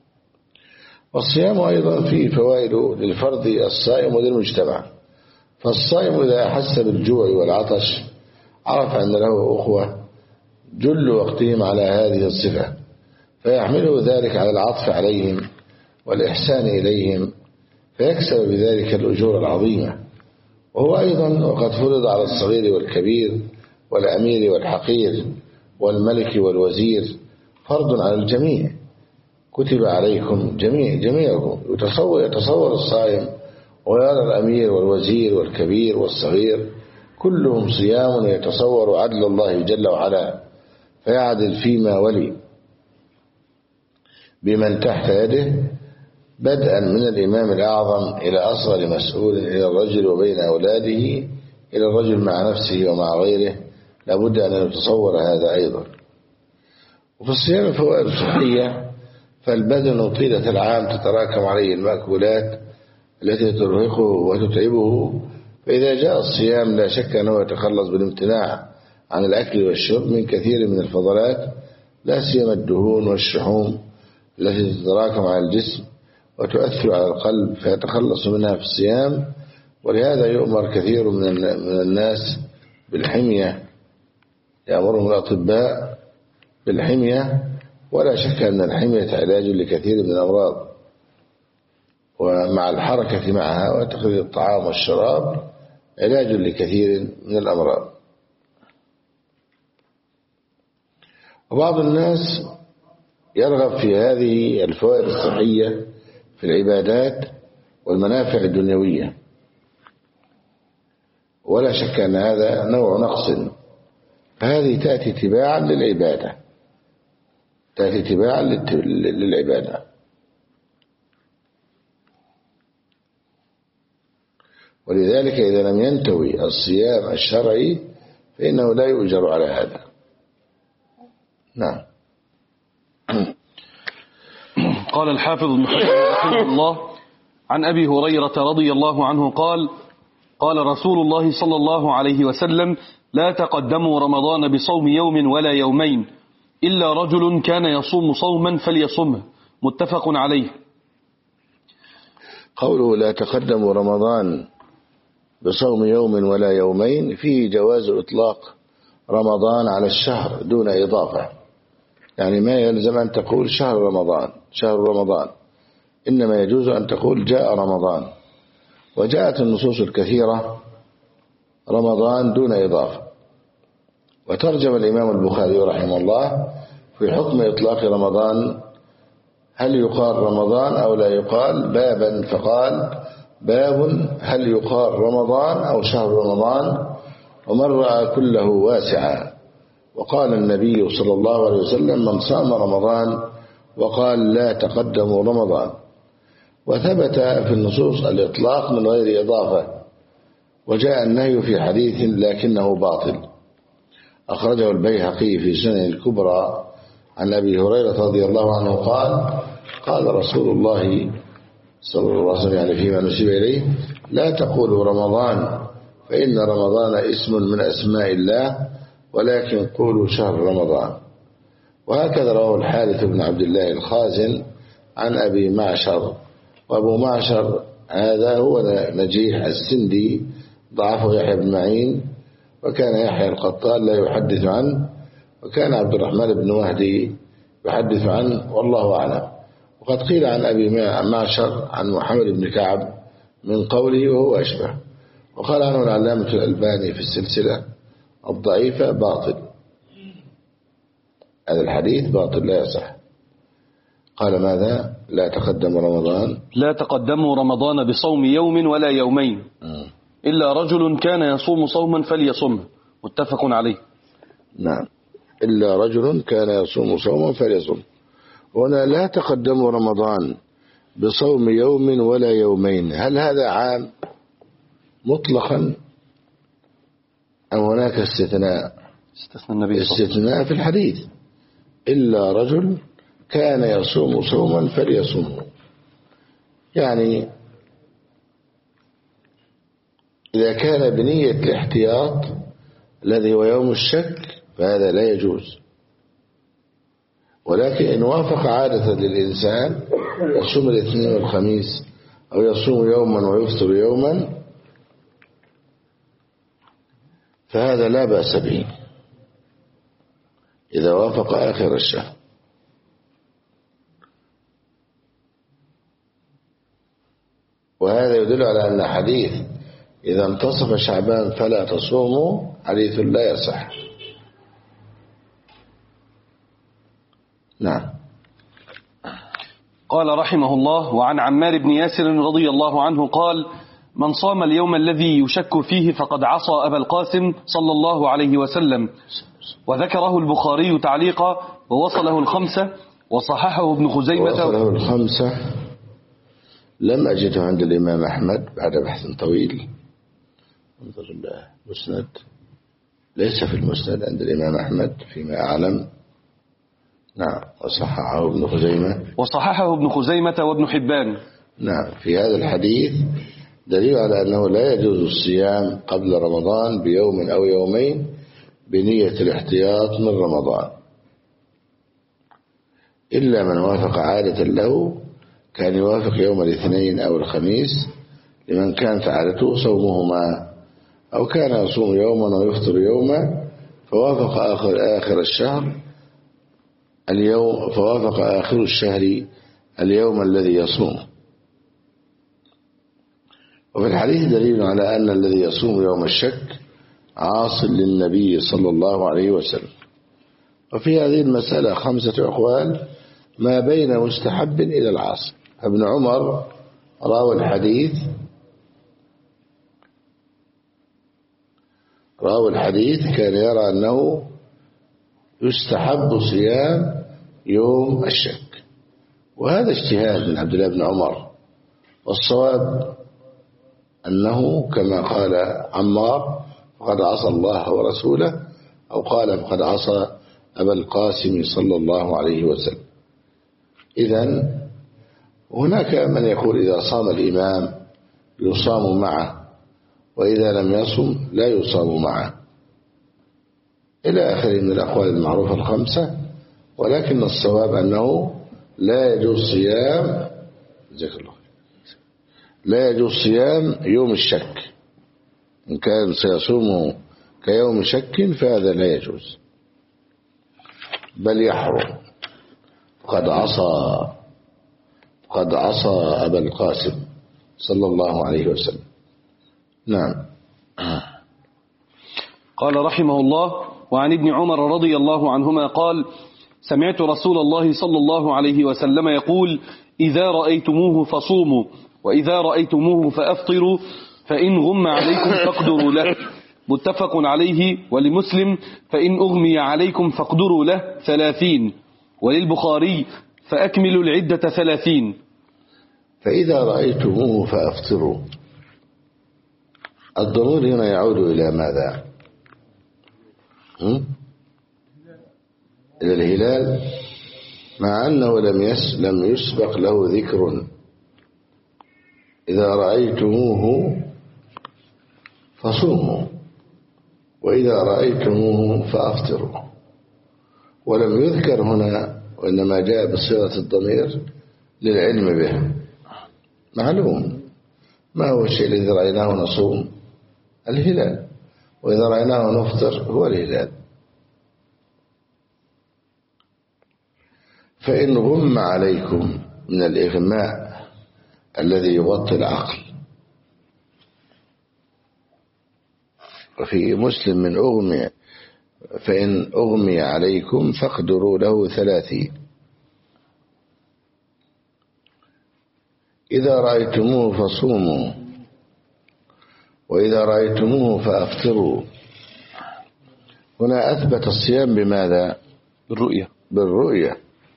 والصيام أيضا فيه فوائد للفرد الصائم وللمجتمع. فالصائم إذا أحس بالجوع والعطش عرف أن له أخوة جل وقتهم على هذه الصفة، فيحمله ذلك على العطف عليهم والإحسان إليهم، فيكسب بذلك الأجور العظيمة. وهو أيضا وقد فرض على الصغير والكبير والأمير والحقير والملك والوزير، فرض على الجميع، كتب عليكم جميعكم. يتصور الصائم ويرى الأمير والوزير والكبير والصغير كلهم صيام، يتصور عدل الله جل وعلا، فيعدل فيما ولي بمن تحت يده، بدءا من الإمام الأعظم إلى أصغر مسؤول، إلى الرجل وبين أولاده، إلى الرجل مع نفسه ومع غيره. لابد أن نتصور هذا أيضا. وفي الصيام فوائد صحية، فالبدن طيلة العام تتراكم عليه المأكولات التي ترهقه وتتعبه، فإذا جاء الصيام لا شك أنه يتخلص بالامتناع عن الأكل والشرب من كثير من الفضلات، لا سيما الدهون والشحوم التي تتراكم على الجسم وتؤثر على القلب، فيتخلص منها في الصيام. ولهذا يؤمر كثير من الناس بالحمية، يأمرهم الأطباء بالحمية، ولا شك أن الحمية علاج لكثير من الأمراض، ومع الحركة معها وتقليل الطعام والشراب علاج لكثير من الأمراض. وبعض الناس يرغب في هذه الفوائد الصحية في العبادات والمنافع الدنيوية، ولا شك أن هذا نوع نقص، فهذه تأتي تباعا للعبادة، تأتي تباعا للعبادة. ولذلك إذا لم ينتوي الصيام الشرعي فإنه لا يؤجر على هذا. نعم. قال الحافظ ابن حجر رحمه الله: عن أبي هريرة رضي الله عنه قال: قال رسول الله صلى الله عليه وسلم: لا تقدموا رمضان بصوم يوم ولا يومين إلا رجل كان يصوم صوما فليصمه، متفق عليه. قوله لا تقدموا رمضان بصوم يوم ولا يومين فيه جواز إطلاق رمضان على الشهر دون إضافة، يعني ما يلزم أن تقول شهر رمضان، إنما يجوز أن تقول جاء رمضان. وجاءت النصوص الكثيرة رمضان دون إضافة. وترجم الإمام البخاري رحمه الله في حكم إطلاق رمضان، هل يقال رمضان أو لا يقال؟ بابا، فقال باب هل يقال رمضان أو شهر رمضان، ومن رأى كله واسعا. وقال النبي صلى الله عليه وسلم: من صام رمضان وقال لا تقدموا رمضان. وثبت في النصوص الإطلاق من غير إضافة، وجاء النهي في حديث لكنه باطل. أخرجه البيهقي في سنن الكبرى عن أبي هريرة رضي الله عنه قال: قال رسول الله صلى الله عليه وسلم يعني فيما نسب إليه: لا تقولوا رمضان فإن رمضان اسم من أسماء الله، ولكن قولوا شهر رمضان. وهكذا رواه الحارث بن عبد الله الخازن عن أبي معشر. وأبو معشر هذا هو نجيح السندي، ضعفه يحيى بن معين، وكان يحيى القطان لا يحدث عنه، وكان عبد الرحمن بن مهدي يحدث عنه، والله أعلم. وقد قيل عن أبي معشر عن محمد بن كعب من قوله وهو أشبه. وقال عنه العلامة الألباني في السلسلة الضعيفة: باطل، هذا الحديث باطل لا يصح. قال ماذا؟ لا تقدم رمضان، لا تقدموا رمضان بصوم يوم ولا يومين إلا رجل كان يصوم صوما فليصم، متفق عليه. نعم، إلا رجل كان يصوم صوما فليصم. هنا لا تقدموا رمضان بصوم يوم ولا يومين، هل هذا عام مطلقا أم هناك استثناء؟ استثناء في الحديث: إلا رجل كان يصوم صوما فليصومه. يعني إذا كان بنية الاحتياط الذي هو يوم الشك فهذا لا يجوز، ولكن إن وافق عادة للإنسان يصوم الاثنين والخميس أو يصوم يوما ويفطر يوما فهذا لا بأس به إذا وافق آخر الشهر. وهذا يدل على أن حديث إذا انتصف شعبان فلا تصوموا حديث لا يصح. نعم. قال رحمه الله: وعن عمار بن ياسر رضي الله عنه قال: من صام اليوم الذي يشك فيه فقد عصى أبا القاسم صلى الله عليه وسلم. وذكره البخاري تعليقا ووصله الخمسة وصححه ابن خزيمة. وصله الخمسة لم أجده عند الإمام أحمد بعد بحث طويل. انظر المسند، ليس في المسند عند الإمام أحمد فيما أعلم. نعم. وصححه ابن خزيمة. وصححه ابن خزيمة وابن حبان. نعم. في هذا الحديث دليل على أنه لا يجوز الصيام قبل رمضان بيوم أو يومين بنية الاحتياط من رمضان، إلا من وافق عادة له، كان يوافق يوم الاثنين أو الخميس لمن كانت عادته صومهما، أو كان يصوم يوما ويفطر يوما فوافق آخر الشهر اليوم، فوافق آخر الشهر اليوم الذي يصوم. وفي الحديث دليل على أن الذي يصوم يوم الشك عاص للنبي صلى الله عليه وسلم. وفي هذه المسألة 5 أقوال ما بين مستحب إلى العاصي. ابن عمر راوي الحديث كان يرى أنه يستحب صيام يوم الشك، وهذا اجتهاد من عبد الله بن عمر، والصواب أنه كما قال عمار: فقد عصى الله ورسوله، أو قال: فقد عصى أبا القاسم صلى الله عليه وسلم. إذن هناك من يقول إذا صام الإمام يصام معه، وإذا لم يصم لا يصام معه، إلى آخره من الأقوال المعروفة 5. ولكن الصواب أنه لا يجوز صيام يوم الشك. إن كان سيصوم كيوم شك فهذا لا يجوز، بل يحرم. قد عصى أبا القاسم صلى الله عليه وسلم. نعم. قال رحمه الله: وعن ابن عمر رضي الله عنهما قال: سمعت رسول الله صلى الله عليه وسلم يقول: إذا رأيتموه فصوموا، وإذا رأيتموه فأفطروا، فإن غم عليكم فاقدروا له. متفق عليه. ولمسلم: فإن أغمي عليكم فاقدروا له 30. وللبخاري: فأكملوا العدة 30. فإذا رأيتموه فأفطروا، الضمير هنا يعود إلى ماذا؟ إلى الهلال، مع أنه لم يسبق له ذكر. إذا رأيتموه فصوموا، وإذا رأيتموه فأفطروا، ولم يذكر هنا، وإنما جاء بصيغة الضمير للعلم به. معلوم ما هو الشيء الذي رأيناه نصوم؟ الهلال. وإذا رأيناه نفطر هو الهلال. فإن غم عليكم من الإغماء الذي يغطي العقل، وفي مسلم من أغمي، فإن أغمي عليكم فاقدروا له 30. إذا رأيتموه فصوموا، وإذا رأيتموه فأفطروا. هنا أثبت الصيام بماذا؟ بالرؤية.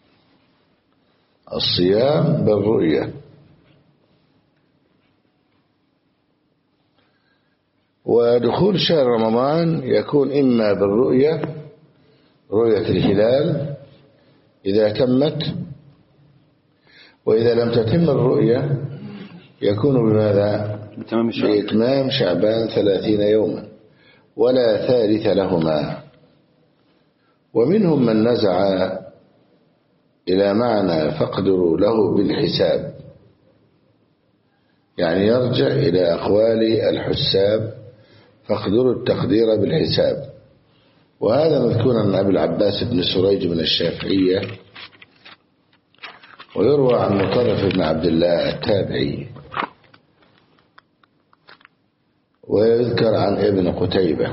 الصيام بالرؤية. ودخول شهر رمضان يكون إما بالرؤية، رؤية الهلال إذا تمت، وإذا لم تتم الرؤية يكون بماذا؟ بإتمام شعبان 30 يوما، ولا ثالث لهما. ومنهم من نزع إلى معنى فاقدروا له بالحساب، يعني يرجع إلى أقوال الحساب، فاقدروا التقدير بالحساب. وهذا مذكور عن أبي العباس بن سريج من الشافعية، ويروى عن مطرف بن عبد الله التابعي، ويذكر عن ابن قتيبة.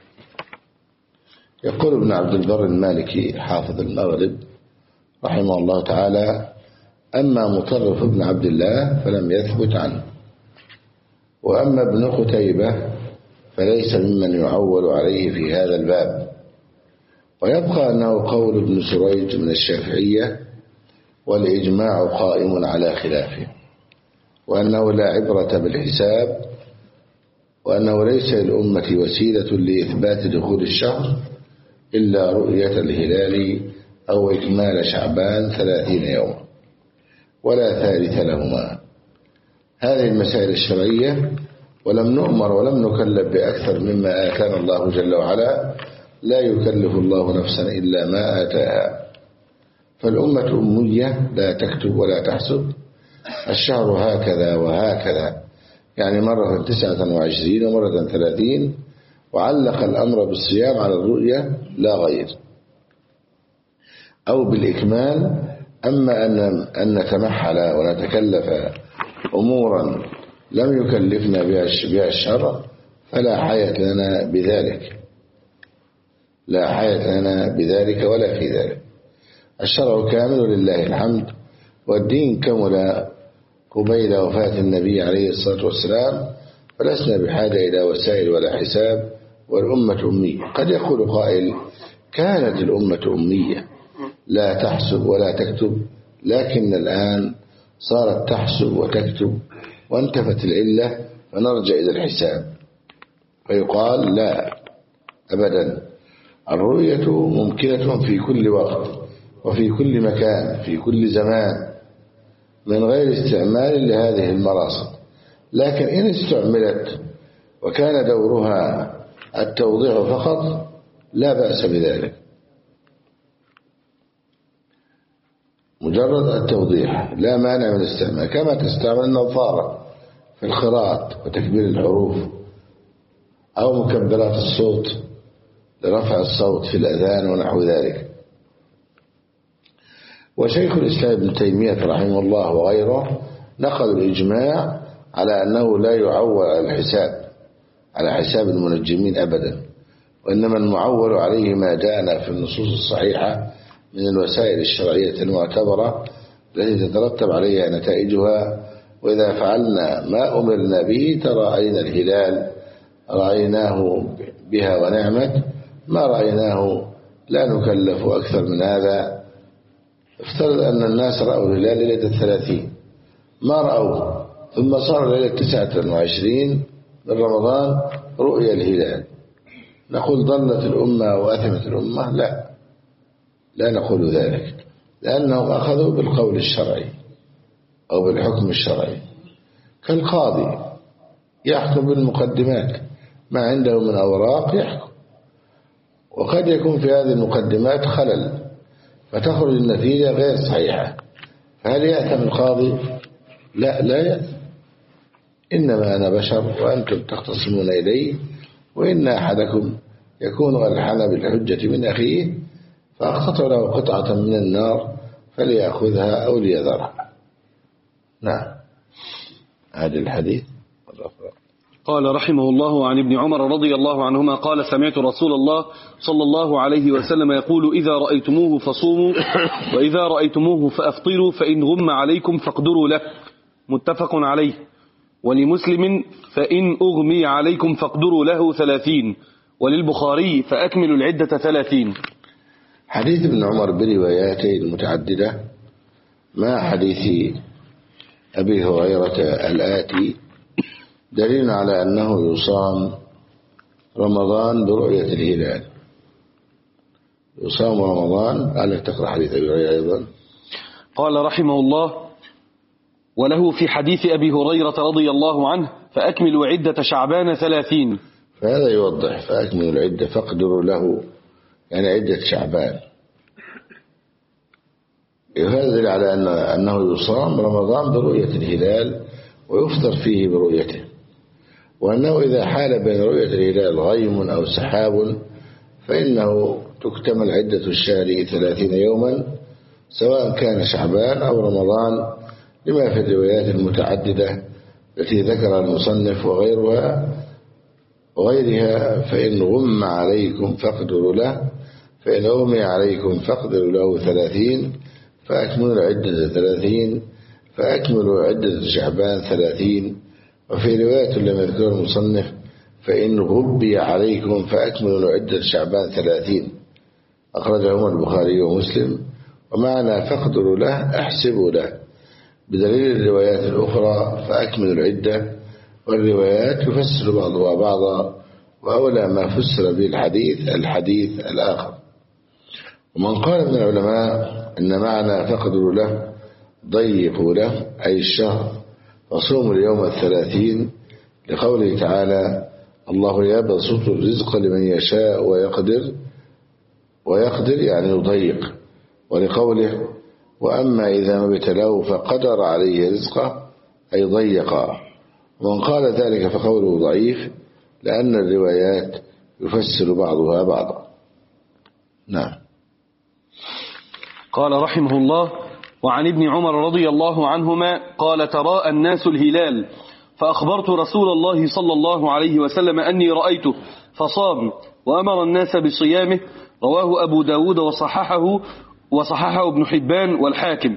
يقول ابن عبد البر المالكي حافظ المغرب رحمه الله تعالى: أما مطرف بن عبد الله فلم يثبت عنه، وأما ابن قتيبة فليس ممن يعول عليه في هذا الباب. ويبقى أنه قول ابن سريج من الشافعية، والإجماع قائم على خلافه، وأنه لا عبرة بالحساب، وأنه ليس للأمة وسيلة لإثبات دخول الشهر إلا رؤية الهلال أو إكمال شعبان 30 يوما، ولا ثالث لهما. هذه المسائل الشرعية، ولم نؤمر ولم نكلف بأكثر مما آتانا الله جل وعلا. لا يكلف الله نفسا إلا ما آتاها. فالأمة أمية لا تكتب ولا تحسب. الشهر هكذا وهكذا، يعني مرة 29 ومرة 30، وعلق الأمر بالصيام على الرؤية لا غير، أو بالإكمال. أما أن نتمحل ونتكلف أمورا لم يكلفنا بها الشرع فلا حياة لنا بذلك، لا حياة لنا بذلك ولا في ذلك. الشرع كامل لله الحمد، والدين كمل قبيل وفاة النبي عليه الصلاة والسلام، فلسنا بحاجة إلى وسائل ولا حساب، والأمة أمية. قد يقول قائل: كانت الأمة أمية لا تحسب ولا تكتب، لكن الآن صارت تحسب وتكتب وانتفت العلة، فنرجع إلى الحساب. فيقال: لا أبدا، الرؤية ممكنة في كل وقت وفي كل مكان في كل زمان من غير استعمال لهذه المراصد. لكن إن استعملت وكان دورها التوضيح فقط لا بأس بذلك، مجرد التوضيح لا مانع من الاستعمال، كما تستعمل النظارة في القراءة وتكبير الحروف، أو مكبرات الصوت لرفع الصوت في الأذان ونحو ذلك. وشيخ الإسلام ابن تيمية رحمه الله وغيره نقل الإجماع على أنه لا يعول على الحساب، على حساب المنجمين أبدا، وإنما المعول عليه ما جاءنا في النصوص الصحيحة من الوسائل الشرعية المعتبرة التي تترتب عليها نتائجها. وإذا فعلنا ما أمرنا به ترأينا الهلال رأيناه بها ونعمت، ما رأيناه لا نكلف أكثر من هذا. افترض أن الناس رأوا الهلال ليلة 30 ما رأوه، ثم صار ليلة 29 من رمضان رؤيا الهلال، نقول ضلت الأمة وأثمت الأمة؟ لا نقول ذلك، لأنهم أخذوا بالقول الشرعي أو بالحكم الشرعي، كالقاضي يحكم بالمقدمات، ما عنده من أوراق يحكم، وقد يكون في هذه المقدمات خلل فتخرج النتيجة غير صحيحة، فهل يأثم القاضي؟ لا يأثم، إنما أنا بشر وأنتم تختصمون إلي، وإن أحدكم يكون ألحن بالحجة من أخيه فأقتطع له قطعة من النار فليأخذها أو ليذرها. نعم، هذا الحديث. قال رحمه الله عن ابن عمر رضي الله عنهما قال سمعت رسول الله صلى الله عليه وسلم يقول إذا رأيتموه فصوموا وإذا رأيتموه فأفطروا فإن غم عليكم فاقدروا له، متفق عليه. ولمسلم فإن أغمي عليكم فاقدروا له 30، وللبخاري فأكملوا العدة 30. حديث ابن عمر برواياته المتعددة مع حديث أبي هريرة الآتي دليل على أنه يصام رمضان برؤية الهلال، يصام رمضان. على تقرأ حديث أبي هريرة أيضا. قال رحمه الله وله في حديث أبي هريرة رضي الله عنه فأكملوا عدة شعبان 30. فهذا يوضح فأكملوا العدة فاقدروا له، يعني عدة شعبان. هذا دليل على أنه يصام رمضان برؤية الهلال ويفطر فيه برؤيته، وأنه إذا حال بين رؤية الهلال غيم أو سحاب فإنه تكتمل عدة الشهر 30 يوما سواء كان شعبان أو رمضان، لما في الروايات المتعددة التي ذكرها المصنف وغيرها. فإن غم عليكم فاقدروا له، فإن أغمي عليكم فاقدروا له 30، فأكملوا العدة 30، فأكملوا عدة شعبان 30. وفي رواية لم يذكر المصنف فإن غبي عليكم فأكملوا عدة شعبان 30، أخرجهما البخاري ومسلم. ومعنى فاقدروا له احسبوا له، بدليل الروايات الأخرى فأكملوا العدة. والروايات يفسر بعضها بعضا، وأولى ما فسر به الحديث الآخر. ومن قال من العلماء أن معنى فاقدروا له ضيقوا له أي الشهر، وصوموا اليوم 30، لقوله تعالى الله يبسط الرزق لمن يشاء ويقدر يعني يضيق، ولقوله وأما إذا ما ابتلاه فقدر عليه رزقه أي ضيق. ومن قال ذلك فقوله ضعيف، لأن الروايات يفسر بعضها بعضا. نعم. قال رحمه الله وعن ابن عمر رضي الله عنهما قال تراءى الناس الهلال فأخبرت رسول الله صلى الله عليه وسلم أني رأيته فصام وأمر الناس بصيامه، رواه أبو داود وصححه ابن حبان والحاكم.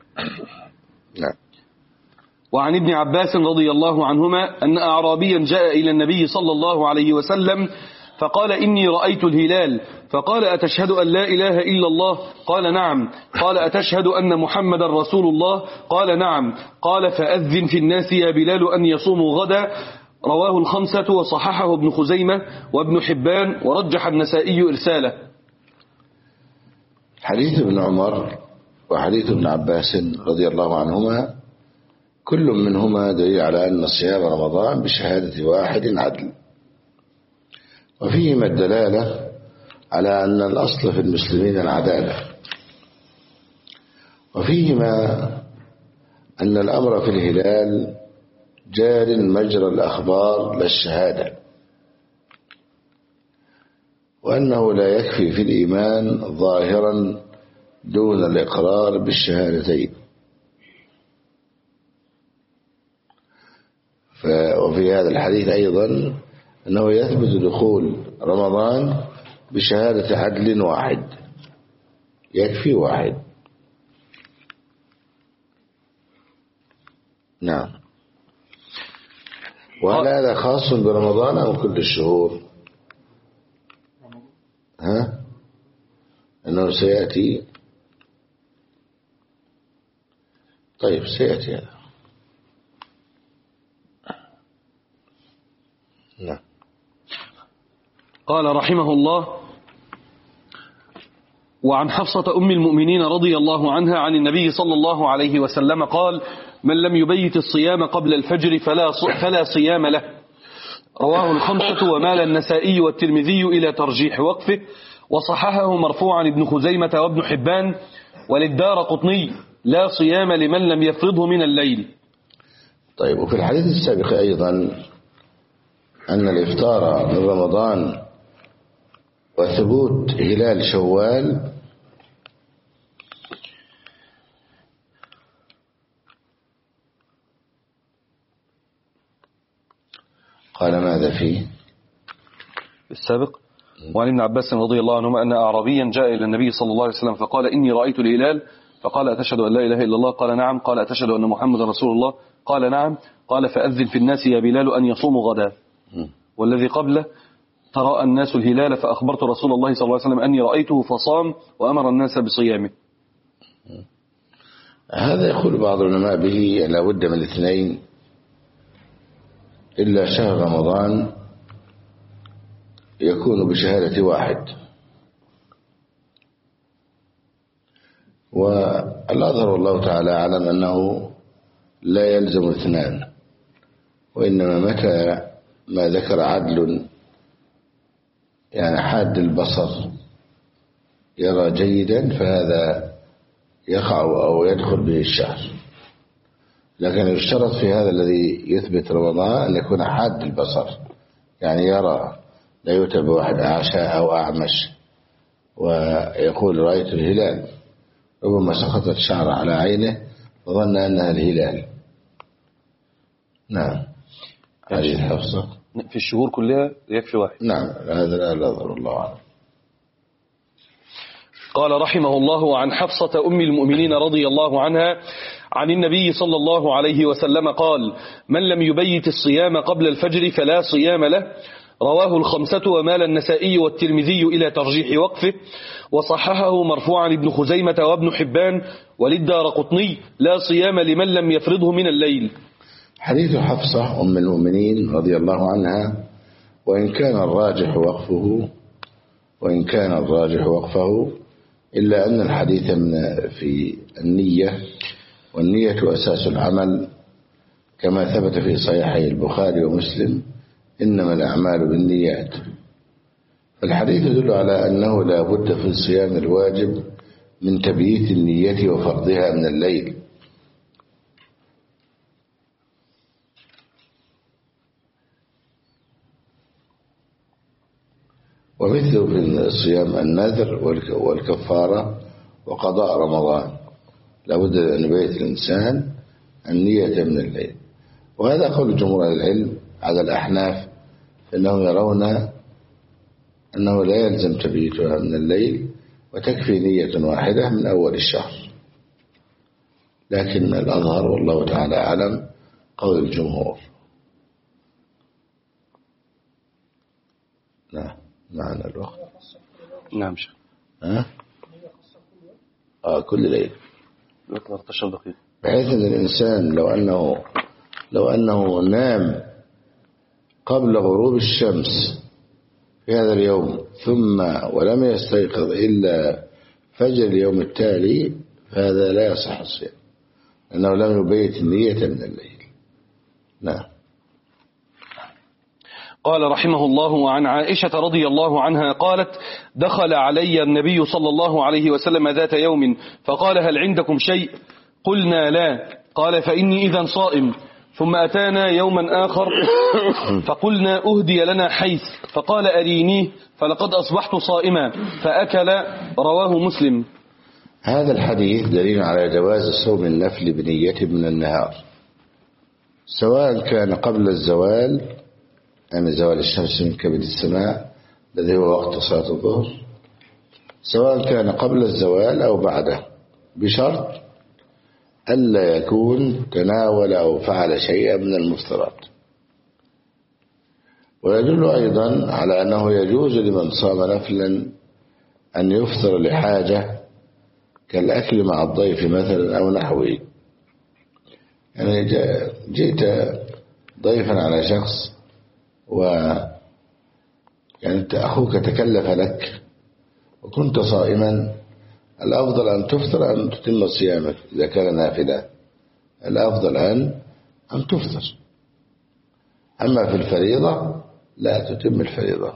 وعن ابن عباس رضي الله عنهما أن أعرابيا جاء إلى النبي صلى الله عليه وسلم فقال إني رأيت الهلال، فقال أتشهد أن لا إله إلا الله؟ قال نعم. قال أتشهد أن محمد رسول الله؟ قال نعم. قال فأذن في الناس يا بلال أن يصوموا غدا، رواه الخمسة وصححه ابن خزيمة وابن حبان ورجح النسائي إرساله. حديث ابن عمر وحديث ابن عباس رضي الله عنهما كل منهما دليل على أن صيام رمضان بشهادة واحد عدل، وفيهما الدلالة على أن الأصل في المسلمين العدالة، وفيهما أن الأمر في الهلال جار مجرى الأخبار لا الشهادة، وأنه لا يكفي في الإيمان ظاهرا دون الإقرار بالشهادتين. وفي هذا الحديث أيضا أنه يثبت دخول رمضان بشهادة عدل واحد، يكفي واحد. نعم. وهل هذا خاص برمضان أو كل الشهور؟ ها؟ أنه سيأتي. طيب سيأتي هذا. نعم. قال رحمه الله: وعن حفصة أم المؤمنين رضي الله عنها عن النبي صلى الله عليه وسلم قال: من لم يبيت الصيام قبل الفجر فلا صيام له. رواه الخمسة ومال النسائي والترمذي إلى ترجيح وقفه، وصححه مرفوعا ابن خزيمة وابن حبان، وللدارقطني: لا صيام لمن لم يفرضه من الليل. طيب، وفي الحديث السابق أيضا أن الإفطار من رمضان وثبوت هلال شوال قال ماذا فيه السابق؟ وعن ابن عباس رضي الله عنهما أن أعرابيا جاء إلى النبي صلى الله عليه وسلم فقال: إني رأيت الهلال. فقال: أتشهد أن لا إله إلا الله؟ قال: نعم. قال: أتشهد أن محمد رسول الله؟ قال: نعم. قال: فأذن في الناس يا بلال أن يصوموا غدا. والذي قبله: تراءى الناس الهلال فأخبرت رسول الله صلى الله عليه وسلم أني رأيته فصام وأمر الناس بصيامه. هذا يقول بعض العلماء به لا بد من الاثنين إلا شهر رمضان يكون بشهادة واحد. والأظهر الله تعالى أعلم أنه لا يلزم اثنان، وإنما متى ما ذكر عدل يعني حاد البصر يرى جيدا فهذا يقع أو يدخل به الشهر. لكن يشترط في هذا الذي يثبت رمضان أن يكون حاد البصر، يعني يرى لا يتبع واحد أعشى أو أعمش ويقول رأيت الهلال، ربما سقطت شعر على عينه وظن أنها الهلال. نعم. هذه الحفصة في الشهور كلها يكفي واحد. نعم، هذا لا يظهر الله عنه. قال رحمه الله: وعن حفصة أم المؤمنين رضي الله عنها عن النبي صلى الله عليه وسلم قال: من لم يبيت الصيام قبل الفجر فلا صيام له. رواه الخمسة ومال النسائي والترمذي إلى ترجيح وقفه، وصححه مرفوعا ابن خزيمة وابن حبان، وللدارقطني: لا صيام لمن لم يفرضه من الليل. حديث حفصة أم المؤمنين رضي الله عنها وإن كان الراجح وقفه إلا أن الحديث في النية، والنية أساس العمل كما ثبت في صحيحي البخاري ومسلم: إنما الأعمال بالنيات. فالحديث يدل على أنه لا بد في الصيام الواجب من تبييت النية وفرضها من الليل. ومثل في الصيام النذر والكفارة وقضاء رمضان لا بد أن يبيت الإنسان النية من الليل. وهذا قول جمهور العلم على الأحناف، إنهم يرون أنه لا يلزم تبييتها من الليل وتكفي نية واحدة من أول الشهر. لكن الأظهر والله تعالى أعلم قول الجمهور. نعم. معنا الوقت. نعم شيخ. كل ليل 13 دقيقة، بحيث أن الإنسان لو أنه نام قبل غروب الشمس في هذا اليوم ثم ولم يستيقظ إلا فجر اليوم التالي فهذا لا يصح الصيام، لأنه لم يبيت النية من الليل. نعم. قال رحمه الله: وعن عائشة رضي الله عنها قالت: دخل علي النبي صلى الله عليه وسلم ذات يوم فقال: هل عندكم شيء؟ قلنا: لا. قال: فإني إذا صائم. ثم أتانا يوما آخر فقلنا: أهدي لنا حيث. فقال: أرينيه، فلقد أصبحت صائما، فأكل. رواه مسلم. هذا الحديث دليل على جواز صوم النفل بنية من النهار، سواء كان قبل الزوال يعني زوال الشمس من كبد السماء الذي هو وقت صلاة الظهر، سواء كان قبل الزوال أو بعده، بشرط ألا يكون تناول أو فعل شيئا من المفطرات. ويدل أيضا على أنه يجوز لمن صام نفلا أن يفطر لحاجة كالأكل مع الضيف مثلا أو نحوه. يعني جئت ضيفا على شخص يعني أخوك تكلف لك وكنت صائما، الأفضل أن تفطر أن تتم صيامك. إذا كان نافلة الأفضل أن تفطر. أما في الفريضة لا تتم الفريضة.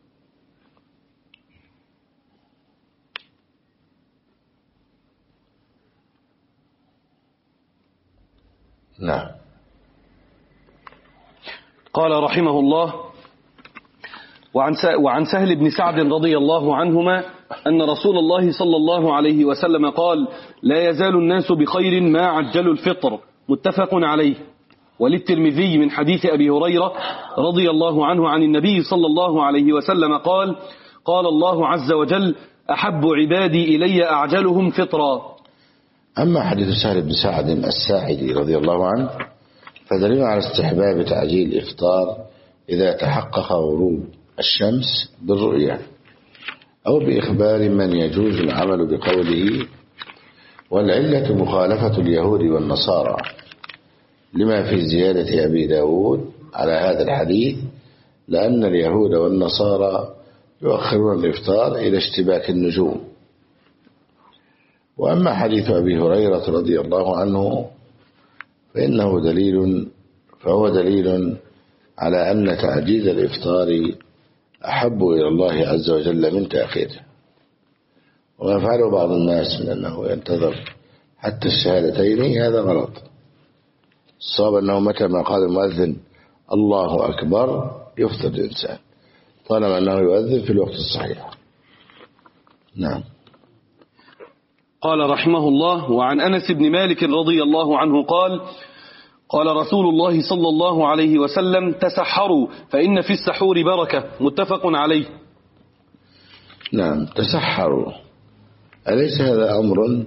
نعم. قال رحمه الله: وعن سهل بن سعد رضي الله عنهما أن رسول الله صلى الله عليه وسلم قال: لا يزال الناس بخير ما عجلوا الفطر، متفق عليه. وللترمذي من حديث أبي هريرة رضي الله عنه عن النبي صلى الله عليه وسلم قال: قال الله عز وجل: أحب عبادي إلي أعجلهم فطرا. أما حديث سهل بن سعد الساعدي رضي الله عنه فدليل على استحباب تعجيل الإفطار إذا تحقق غروب الشمس بالرؤية أو بإخبار من يجوز العمل بقوله. والعلة مخالفة اليهود والنصارى لما في زيادة أبي داود على هذا الحديث، لأن اليهود والنصارى يؤخرون الإفطار إلى اشتباك النجوم. وأما حديث أبي هريرة رضي الله عنه فهو دليل على أن تعجيل الإفطار أحب إلى الله عز وجل من تأخيره. وما فعله بعض الناس من أنه ينتظر حتى الشهادتين هذا غلط. الصواب أنه متى ما قال المؤذن الله أكبر يفطر الإنسان طالما أنه يؤذن في الوقت الصحيح. نعم. قال رحمه الله: وعن أنس بن مالك رضي الله عنه قال: قال رسول الله صلى الله عليه وسلم: تسحروا فإن في السحور بركة، متفق عليه. نعم. تسحروا، أليس هذا أمر؟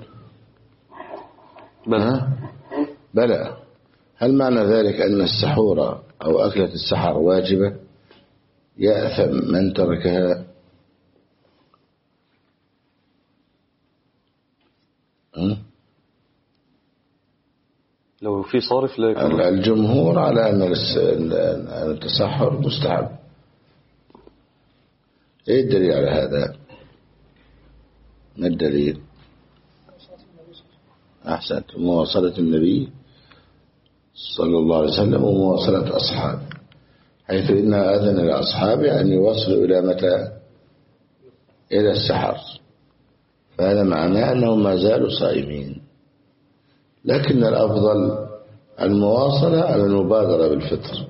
بلى. هل معنى ذلك أن السحور أو أكلة السحر واجبة يأثم من تركها؟ لو في صارف لا يكون. الجمهور على أن التسحر مستحب. إيه الدليل على هذا؟ ما الدليل؟ أحسنت. مواصلة النبي صلى الله عليه وسلم ومواصلة أصحابه، حيث إنها أذن لأصحابه أن يوصلوا إلى متى؟ إلى السحر. فهذا معناه أنهم ما زالوا صائمين، لكن الأفضل المواصلة على المبادرة بالفطر.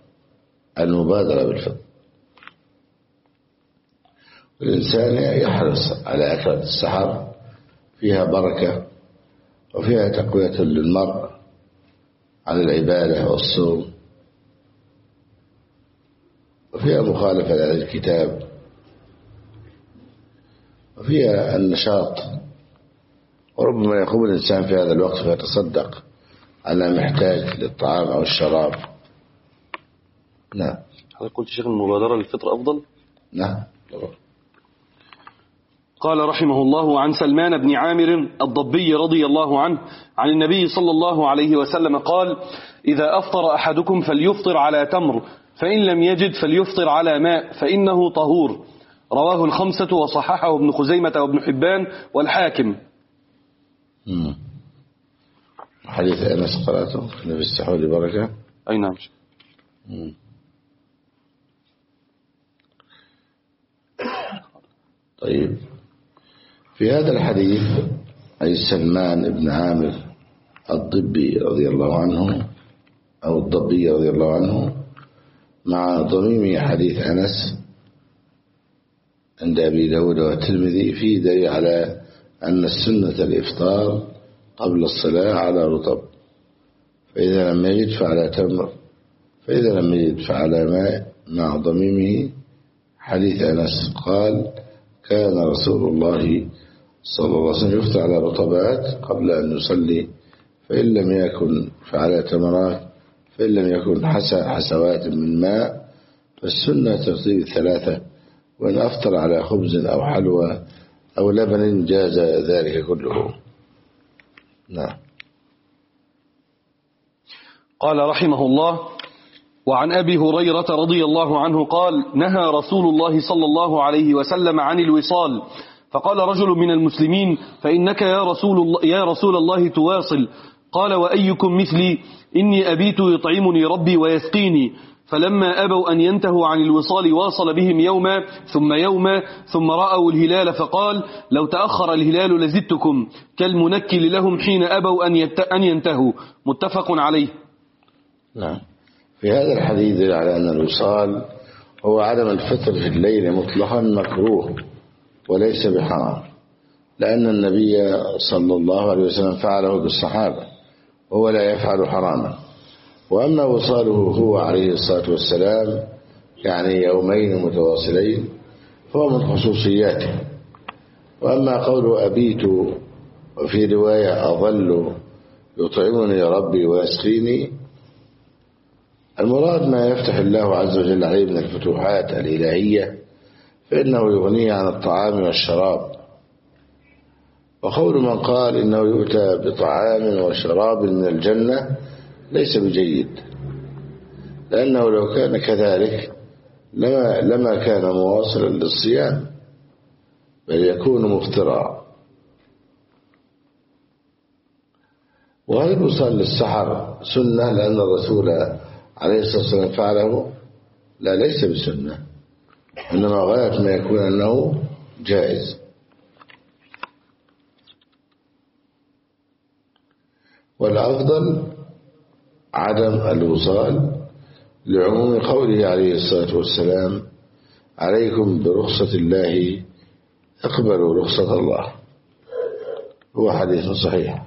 والإنسان يحرص على أكلة السحر، فيها بركة وفيها تقوية للمرء على العبادة والصوم، وفيها مخالفة لأهل الكتاب، وفيها النشاط. وربما يقوم الإنسان في هذا الوقت فيتصدق على محتاج للطعام أو الشراب. نعم. هل قلت شيخ المبادرة للفطر أفضل؟ نعم. قال رحمه الله: عن سلمان بن عامر الضبي رضي الله عنه عن النبي صلى الله عليه وسلم قال: إذا أفطر أحدكم فليفطر على تمر، فإن لم يجد فليفطر على ماء، فإنه طهور. رواه الخمسة وصححه ابن خزيمة وابن حبان والحاكم. حديث أنس قرأته في السحور بركة. أي نعم. طيب، في هذا الحديث أي سلمان بن عامر الضبي رضي الله عنه أو الضبي رضي الله عنه مع ضميم حديث أنس عند أبي داود والترمذي فيه دليل على أن السنة الإفطار قبل الصلاة على رطب، فإذا لم يجد فعلى تمر، فإذا لم يجد فعلى ماء، مع ضميمه حديث أنس قال: كان رسول الله صلى الله عليه وسلم يفطر على رطبات قبل أن يصلي، فإن لم يكن فعلى تمرات، فإن لم يكن حسوات من ماء، فالسنة ترتيب الثلاثة، وإن أفطر على خبز أو حلوى أو لبن جاز ذلك كله. نعم. قال رحمه الله: وعن أبي هريرة رضي الله عنه قال: نهى رسول الله صلى الله عليه وسلم عن الوصال، فقال رجل من المسلمين: فإنك يا رسول الله تواصل. قال: وأيكم مثلي؟ إني أبيت يطعمني ربي ويسقيني. فلما أبوا أن ينتهوا عن الوصال واصل بهم يوما ثم يوما، ثم رأوا الهلال فقال: لو تأخر الهلال لزدتكم، كالمنكل لهم حين أبوا أن ينتهوا. متفق عليه. نعم. في هذا الحديث على أن الوصال هو عدم الفطر في الليل مطلقا مكروه وليس بحرام، لأن النبي صلى الله عليه وسلم فعله بالصحابة وهو لا يفعل حراما. وأما وصاله هو عليه الصلاة والسلام يعني يومين متواصلين فهو من خصوصياته. وأما قول أبيت وفي رواية أظل يطعمني ربي ويسقيني، المراد ما يفتح الله عز وجل عليه من الفتوحات الإلهية فإنه يغنيه عن الطعام والشراب. وقول من قال إنه يؤتى بطعام وشراب من الجنة ليس بجيد، لأنه لو كان كذلك لما كان مواصلا للصيام، بل يكون مفترا. وهذا الوصال للسحر سنة لأن الرسول عليه الصلاة والسلام فعله؟ لا، ليس بسنة، إنما غاية ما يكون أنه جائز. والأفضل عدم الوصال لعموم قوله عليه الصلاة والسلام: عليكم برخصة الله اقبلوا رخصة الله. هو حديث صحيح.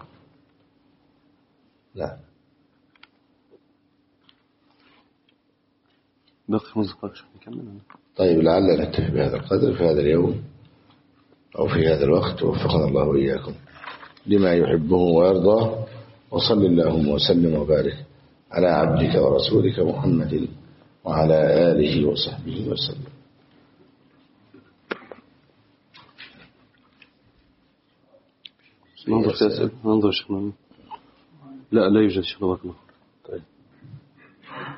لا طيب، لعلنا نكتفي بهذا القدر في هذا اليوم أو في هذا الوقت. وفقنا الله وإياكم لما يحبه ويرضاه. وصل اللهم وسلم وبارك على عبدك ورسولك محمد وعلى آله وصحبه وسلم. ننظر لا يوجد شيء.